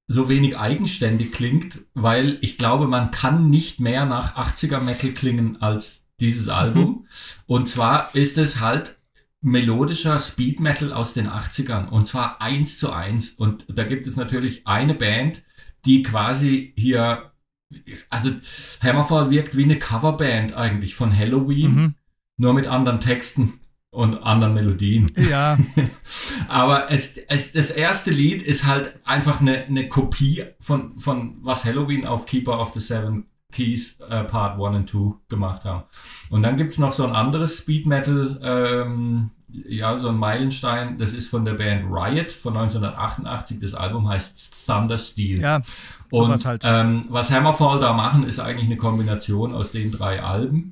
[SPEAKER 3] so wenig eigenständig klingt, weil ich glaube, man kann nicht mehr nach achtziger Metal klingen als dieses Album. Mhm. Und zwar ist es halt melodischer Speed Metal aus den achtzigern und zwar eins zu eins. Und da gibt es natürlich eine Band, die quasi hier, also Hammerfall wirkt wie eine Coverband eigentlich von Halloween, mhm. nur mit anderen Texten und anderen Melodien.
[SPEAKER 5] Ja.
[SPEAKER 3] Aber es, es, das erste Lied ist halt einfach eine, eine Kopie von, von was Halloween auf Keeper of the Seven Keys äh, Part eins und zwei gemacht haben. Und dann gibt's noch so ein anderes Speed Metal, ähm, ja, so ein Meilenstein, das ist von der Band Riot von neunzehnhundertachtundachtzig, das Album heißt Thunder Steel.
[SPEAKER 5] Ja,
[SPEAKER 3] und
[SPEAKER 5] halt.
[SPEAKER 3] ähm, was Hammerfall da machen, ist eigentlich eine Kombination aus den drei Alben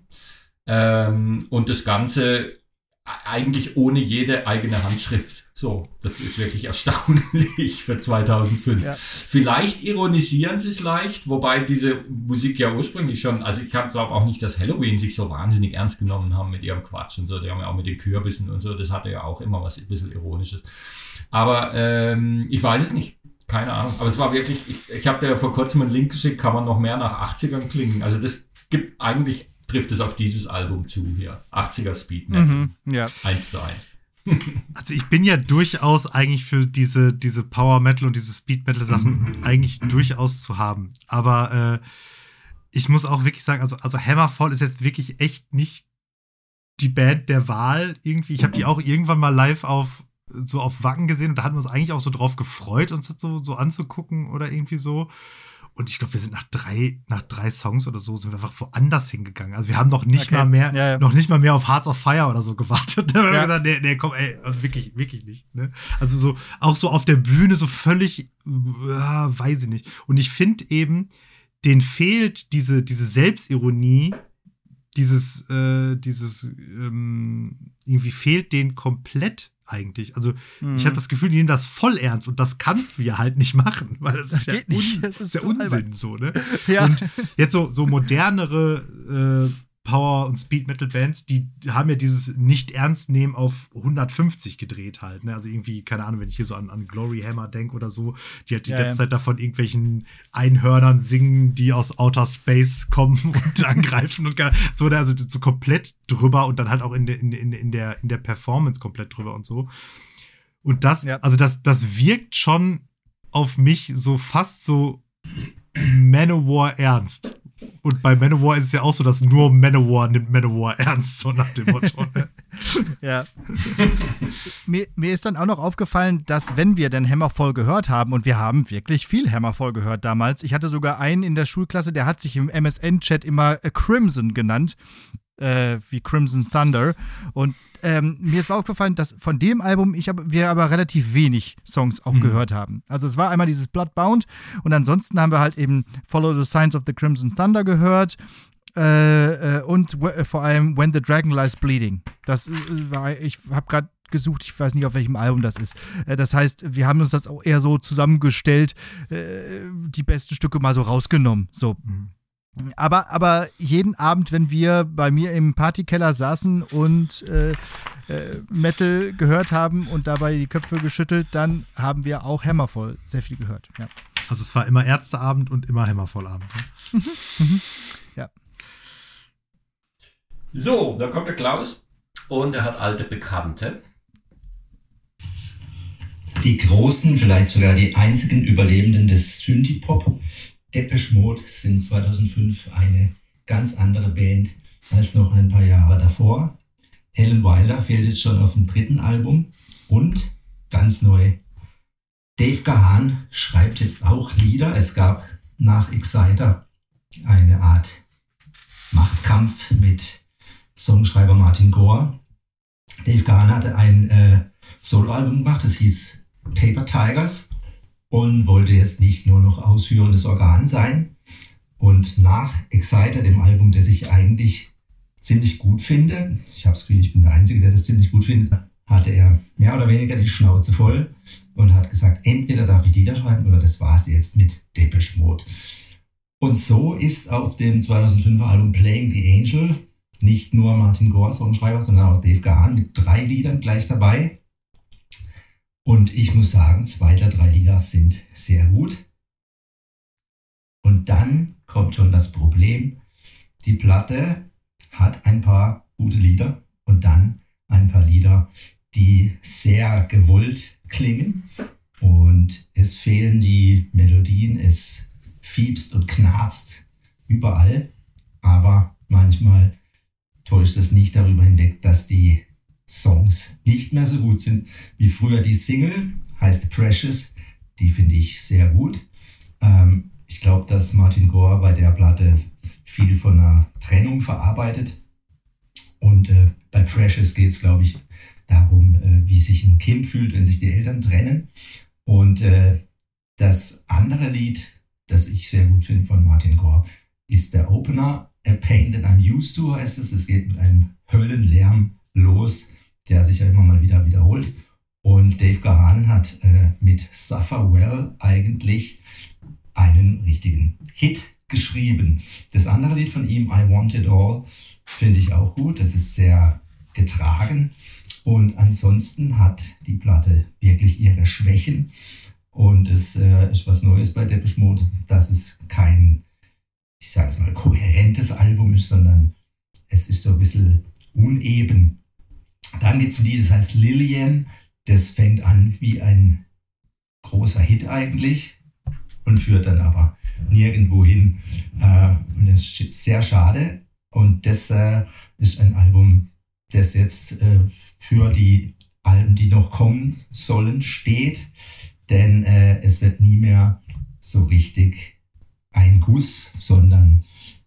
[SPEAKER 3] ähm, und das Ganze eigentlich ohne jede eigene Handschrift. So, das ist wirklich erstaunlich für zweitausendfünf. Ja. Vielleicht ironisieren sie es leicht, wobei diese Musik ja ursprünglich schon, also ich glaube auch nicht, dass Halloween sich so wahnsinnig ernst genommen haben mit ihrem Quatsch und so. Die haben ja auch mit den Kürbissen und so, das hatte ja auch immer was ein bisschen Ironisches. Aber ähm, ich weiß es nicht. Keine Ahnung. Aber es war wirklich, ich, ich habe dir ja vor kurzem einen Link geschickt, kann man noch mehr nach achtzigern klingen. Also das gibt eigentlich, trifft es auf dieses Album zu hier. achtziger Speed Metal.
[SPEAKER 5] Mhm, ja.
[SPEAKER 3] eins zu eins.
[SPEAKER 4] Also ich bin ja durchaus eigentlich für diese, diese Power Metal und diese Speed Metal Sachen eigentlich durchaus zu haben. Aber äh, ich muss auch wirklich sagen, also, also Hammerfall ist jetzt wirklich echt nicht die Band der Wahl irgendwie. Ich habe die auch irgendwann mal live auf so auf Wacken gesehen und da hatten wir uns eigentlich auch so drauf gefreut, uns das so, so anzugucken oder irgendwie so. Und ich glaube, wir sind nach drei, nach drei Songs oder so, sind wir einfach woanders hingegangen. Also wir haben noch nicht okay. mal mehr, ja, ja. noch nicht mal mehr auf Hearts of Fire oder so gewartet. Da haben wir gesagt, nee, nee, komm, ey, also wirklich, wirklich nicht. Ne? Also so, auch so auf der Bühne so völlig, äh, weiß ich nicht. Und ich finde eben, denen fehlt diese, diese Selbstironie, dieses, äh, dieses, ähm, irgendwie fehlt denen komplett eigentlich. Also mhm. ich habe das Gefühl, die nehmen das voll ernst und das kannst du ja halt nicht machen, weil das, das ist ja un- das ist der so Unsinn albern. So, ne? Ja. Und jetzt so, so modernere äh, Power- und Speed-Metal-Bands, die haben ja dieses Nicht-Ernst-Nehmen auf hundertfünfzig gedreht halt, ne? Also irgendwie, keine Ahnung, wenn ich hier so an, an Glory Hammer denke oder so, die halt die ja, ganze ja. Zeit davon irgendwelchen Einhörnern singen, die aus Outer Space kommen und angreifen und so, also so komplett drüber und dann halt auch in der, in, in, in der, in der Performance komplett drüber und so. Und das, ja. also das, das wirkt schon auf mich so fast so Manowar ernst. Und bei Manowar ist es ja auch so, dass nur Manowar nimmt Manowar ernst, so nach dem Motto.
[SPEAKER 5] Ja. mir, mir ist dann auch noch aufgefallen, dass wenn wir den Hammerfall gehört haben, und wir haben wirklich viel Hammerfall gehört damals, ich hatte sogar einen in der Schulklasse, der hat sich im M S N-Chat immer Crimson genannt, äh, wie Crimson Thunder. Und ähm, mir ist aufgefallen, dass von dem Album ich aber, wir aber relativ wenig Songs auch mhm. gehört haben. Also es war einmal dieses Bloodbound und ansonsten haben wir halt eben Follow the Signs of the Crimson Thunder gehört äh, äh, und w- vor allem When the Dragon Lies Bleeding. Das äh, war, ich habe gerade gesucht, ich weiß nicht, auf welchem Album das ist. Äh, das heißt, wir haben uns das auch eher so zusammengestellt, äh, die besten Stücke mal so rausgenommen. So. Mhm. Aber, aber jeden Abend, wenn wir bei mir im Partykeller saßen und äh, äh, Metal gehört haben und dabei die Köpfe geschüttelt, dann haben wir auch Hammerfall sehr viel gehört. Ja.
[SPEAKER 4] Also es war immer Ärzteabend und immer Hammerfall-Abend. Ne?
[SPEAKER 5] Ja.
[SPEAKER 3] So, da kommt der Klaus und er hat alte Bekannte.
[SPEAKER 6] Die großen, vielleicht sogar die einzigen Überlebenden des Synthie-Pop, Depeche Mode, sind zweitausendfünf eine ganz andere Band als noch ein paar Jahre davor. Alan Wilder fehlt jetzt schon auf dem dritten Album und ganz neu, Dave Gahan schreibt jetzt auch Lieder. Es gab nach Exciter eine Art Machtkampf mit Songschreiber Martin Gore. Dave Gahan hatte ein äh, Soloalbum gemacht, das hieß Paper Tigers. Und wollte jetzt nicht nur noch ausführendes Organ sein. Und nach Exciter, dem Album, das ich eigentlich ziemlich gut finde, ich habe das Gefühl, ich bin der Einzige, der das ziemlich gut findet, hatte er mehr oder weniger die Schnauze voll und hat gesagt, entweder darf ich Lieder schreiben oder das war's jetzt mit Depeche Mode. Und so ist auf dem zweitausendfünfer Album Playing the Angel nicht nur Martin Gore Songschreiber, sondern auch Dave Gahan mit drei Liedern gleich dabei. Und ich muss sagen, zwei der drei Lieder sind sehr gut. Und dann kommt schon das Problem. Die Platte hat ein paar gute Lieder und dann ein paar Lieder, die sehr gewollt klingen. Und es fehlen die Melodien, es fiebst und knarzt überall. Aber manchmal täuscht es nicht darüber hinweg, dass die Songs nicht mehr so gut sind wie früher. Die Single heißt Precious, die finde ich sehr gut. Ähm, ich glaube, dass Martin Gore bei der Platte viel von einer Trennung verarbeitet. Und äh, bei Precious geht es, glaube ich, darum, äh, wie sich ein Kind fühlt, wenn sich die Eltern trennen. Und äh, das andere Lied, das ich sehr gut finde von Martin Gore, ist der Opener, A Pain That I'm Used To heißt es. Es geht mit einem Höllenlärm los, der sich ja immer mal wieder wiederholt. Und Dave Gahan hat äh, mit Suffer Well eigentlich einen richtigen Hit geschrieben. Das andere Lied von ihm, I Want It All, finde ich auch gut. Das ist sehr getragen. Und ansonsten hat die Platte wirklich ihre Schwächen. Und es äh, ist was Neues bei Depeche Mode, dass es kein, ich sage es mal, kohärentes Album ist, sondern es ist so ein bisschen uneben. Dann gibt es ein Lied, das heißt Lillian. Das fängt an wie ein großer Hit eigentlich und führt dann aber nirgendwo hin. Äh, und das ist sehr schade. Und das äh, ist ein Album, das jetzt äh, für die Alben, die noch kommen sollen, steht. Denn äh, es wird nie mehr so richtig ein Guss, sondern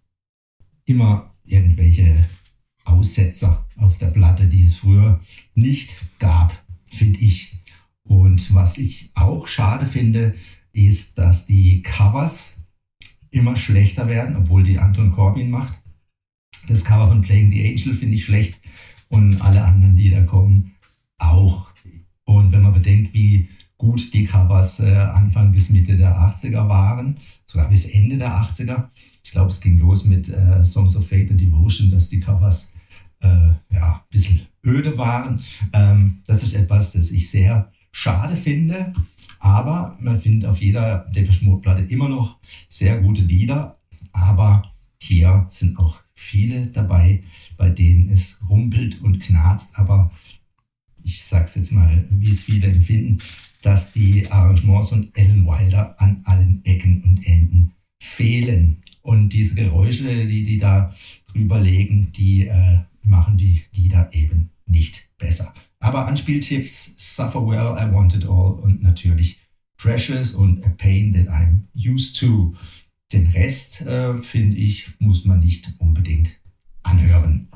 [SPEAKER 6] immer irgendwelche Aussetzer auf der Platte, die es früher nicht gab, finde ich. Und was ich auch schade finde, ist, dass die Covers immer schlechter werden, obwohl die Anton Corbijn macht. Das Cover von Playing the Angel finde ich schlecht und alle anderen, die da kommen, auch. Und wenn man bedenkt, wie gut die Covers äh, Anfang bis Mitte der achtziger waren, sogar bis Ende der achtziger. Ich glaube, es ging los mit äh, Songs of Faith and Devotion, dass die Covers äh, ja, ein bisschen öde waren. Ähm, das ist etwas, das ich sehr schade finde. Aber man findet auf jeder Depeche Mode Platte immer noch sehr gute Lieder. Aber hier sind auch viele dabei, bei denen es rumpelt und knarzt. Aber ich sage es jetzt mal, wie es viele empfinden, dass die Arrangements von Alan Wilder an allen Ecken und Enden fehlen. Und diese Geräusche, die die da drüber legen, die äh, machen die Lieder eben nicht besser. Aber Anspieltipps, Suffer Well, I Want It All und natürlich Precious und A Pain That I'm Used To. Den Rest, äh, finde ich, muss man nicht unbedingt anhören.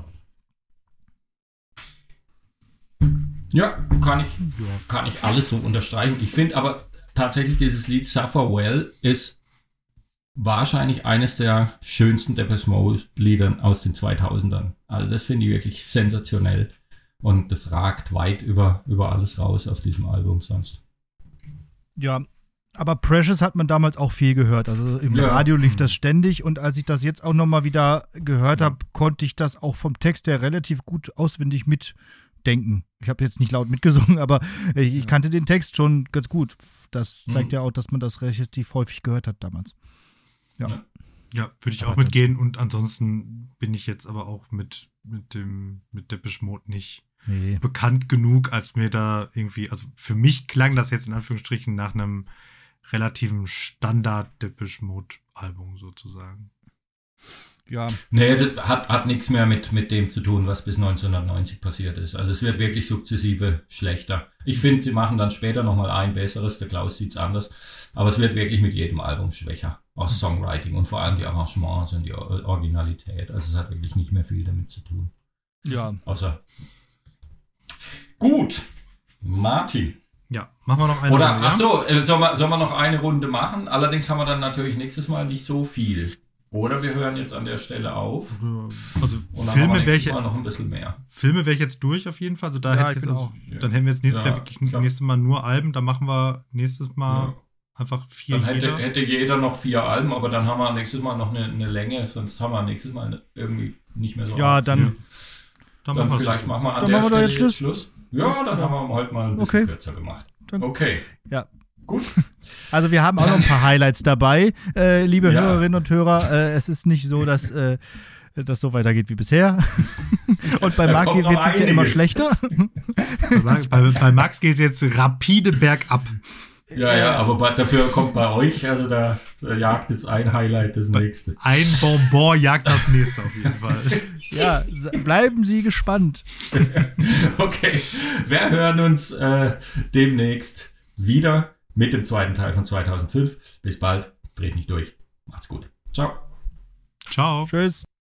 [SPEAKER 3] Ja, kann ich, kann ich alles so unterstreichen. Ich finde aber tatsächlich dieses Lied Suffer Well ist wahrscheinlich eines der schönsten Depeche Mode Liedern aus den zweitausendern. Also das finde ich wirklich sensationell. Und das ragt weit über, über alles raus auf diesem Album sonst.
[SPEAKER 5] Ja, aber Precious hat man damals auch viel gehört. Also im
[SPEAKER 3] Ja.
[SPEAKER 5] Radio lief das ständig. Und als ich das jetzt auch nochmal wieder gehört habe, konnte ich das auch vom Text her relativ gut auswendig mitdenken. Ich habe jetzt nicht laut mitgesungen, aber ich, ich kannte den Text schon ganz gut. Das zeigt
[SPEAKER 3] Mhm.
[SPEAKER 5] ja auch, dass man das relativ häufig gehört hat damals. Ja.
[SPEAKER 3] Ja.
[SPEAKER 4] Ja, würde ich
[SPEAKER 5] Aber
[SPEAKER 4] auch mitgehen. Und ansonsten bin ich jetzt aber auch mit, mit dem mit Depeche Mode nicht
[SPEAKER 5] Nee.
[SPEAKER 4] bekannt genug, als mir da irgendwie, also für mich klang das jetzt in Anführungsstrichen nach einem relativen Standard-Depeche Mode-Album sozusagen.
[SPEAKER 5] Ja.
[SPEAKER 3] Nee, das hat, hat nichts mehr mit, mit dem zu tun, was bis neunzehnhundertneunzig passiert ist. Also es wird wirklich sukzessive schlechter. Ich finde, sie machen dann später nochmal ein besseres, der Klaus sieht es anders, aber es wird wirklich mit jedem Album schwächer. Auch Songwriting und vor allem die Arrangements und die Originalität. Also es hat wirklich nicht mehr viel damit zu tun.
[SPEAKER 5] Ja.
[SPEAKER 3] Außer gut, Martin.
[SPEAKER 4] Ja, machen wir noch eine
[SPEAKER 3] Oder,
[SPEAKER 4] Runde,
[SPEAKER 3] ach
[SPEAKER 4] ja?
[SPEAKER 3] so, äh, sollen wir, sollen wir noch eine Runde machen? Allerdings haben wir dann natürlich nächstes Mal nicht so viel. Oder wir hören jetzt an der Stelle auf.
[SPEAKER 4] Also
[SPEAKER 3] Und dann haben wir
[SPEAKER 4] Filme wäre
[SPEAKER 3] nächstes
[SPEAKER 4] ich,
[SPEAKER 3] Mal noch ein bisschen mehr.
[SPEAKER 4] Filme wäre ich jetzt durch auf jeden Fall. Also da
[SPEAKER 5] Ja,
[SPEAKER 4] hätte
[SPEAKER 5] ich
[SPEAKER 4] ich jetzt
[SPEAKER 5] bin
[SPEAKER 4] also,
[SPEAKER 5] auch.
[SPEAKER 3] Ja.
[SPEAKER 4] dann hätten wir jetzt nächstes
[SPEAKER 3] Ja,
[SPEAKER 4] Jahr wirklich
[SPEAKER 3] klar.
[SPEAKER 4] nächstes Mal nur Alben. Dann machen wir nächstes Mal
[SPEAKER 3] Ja.
[SPEAKER 4] einfach vier
[SPEAKER 3] Dann hätte,
[SPEAKER 4] jeder.
[SPEAKER 3] hätte jeder noch vier Alben, aber dann haben wir nächstes Mal noch eine, eine Länge, sonst haben wir nächstes Mal irgendwie nicht mehr so
[SPEAKER 5] Ja,
[SPEAKER 3] arg
[SPEAKER 5] dann-
[SPEAKER 3] viel.
[SPEAKER 4] Dann
[SPEAKER 3] Dann
[SPEAKER 4] machen wir
[SPEAKER 3] vielleicht
[SPEAKER 4] so.
[SPEAKER 3] machen wir an
[SPEAKER 5] Dann
[SPEAKER 3] der
[SPEAKER 5] machen wir doch
[SPEAKER 3] Stelle
[SPEAKER 5] jetzt
[SPEAKER 3] jetzt
[SPEAKER 5] Schluss.
[SPEAKER 3] Schluss. Ja, dann
[SPEAKER 5] Ja.
[SPEAKER 3] haben wir heute mal ein bisschen
[SPEAKER 5] Okay.
[SPEAKER 3] kürzer gemacht.
[SPEAKER 5] Dann-
[SPEAKER 3] Okay.
[SPEAKER 5] Ja.
[SPEAKER 3] Gut.
[SPEAKER 5] Also wir haben auch noch ein paar Highlights dabei, äh, liebe
[SPEAKER 3] Ja.
[SPEAKER 5] Hörerinnen und Hörer. Äh, es ist nicht so, dass äh, das so weitergeht wie bisher. Und bei
[SPEAKER 3] Da
[SPEAKER 5] Marki
[SPEAKER 3] kommt noch
[SPEAKER 5] wird es ja immer
[SPEAKER 3] einiges.
[SPEAKER 5] schlechter.
[SPEAKER 4] Bei, bei, bei Max geht es jetzt rapide bergab.
[SPEAKER 3] Ja, ja, aber bei, dafür kommt bei euch, also da, da jagt jetzt ein Highlight das nächste.
[SPEAKER 4] Ein Bonbon jagt das nächste auf jeden Fall.
[SPEAKER 5] Ja, s- bleiben Sie gespannt.
[SPEAKER 3] Okay, wir hören uns äh, demnächst wieder mit dem zweiten Teil von zweitausendfünf. Bis bald, dreht nicht durch. Macht's gut. Ciao.
[SPEAKER 4] Ciao.
[SPEAKER 5] Tschüss.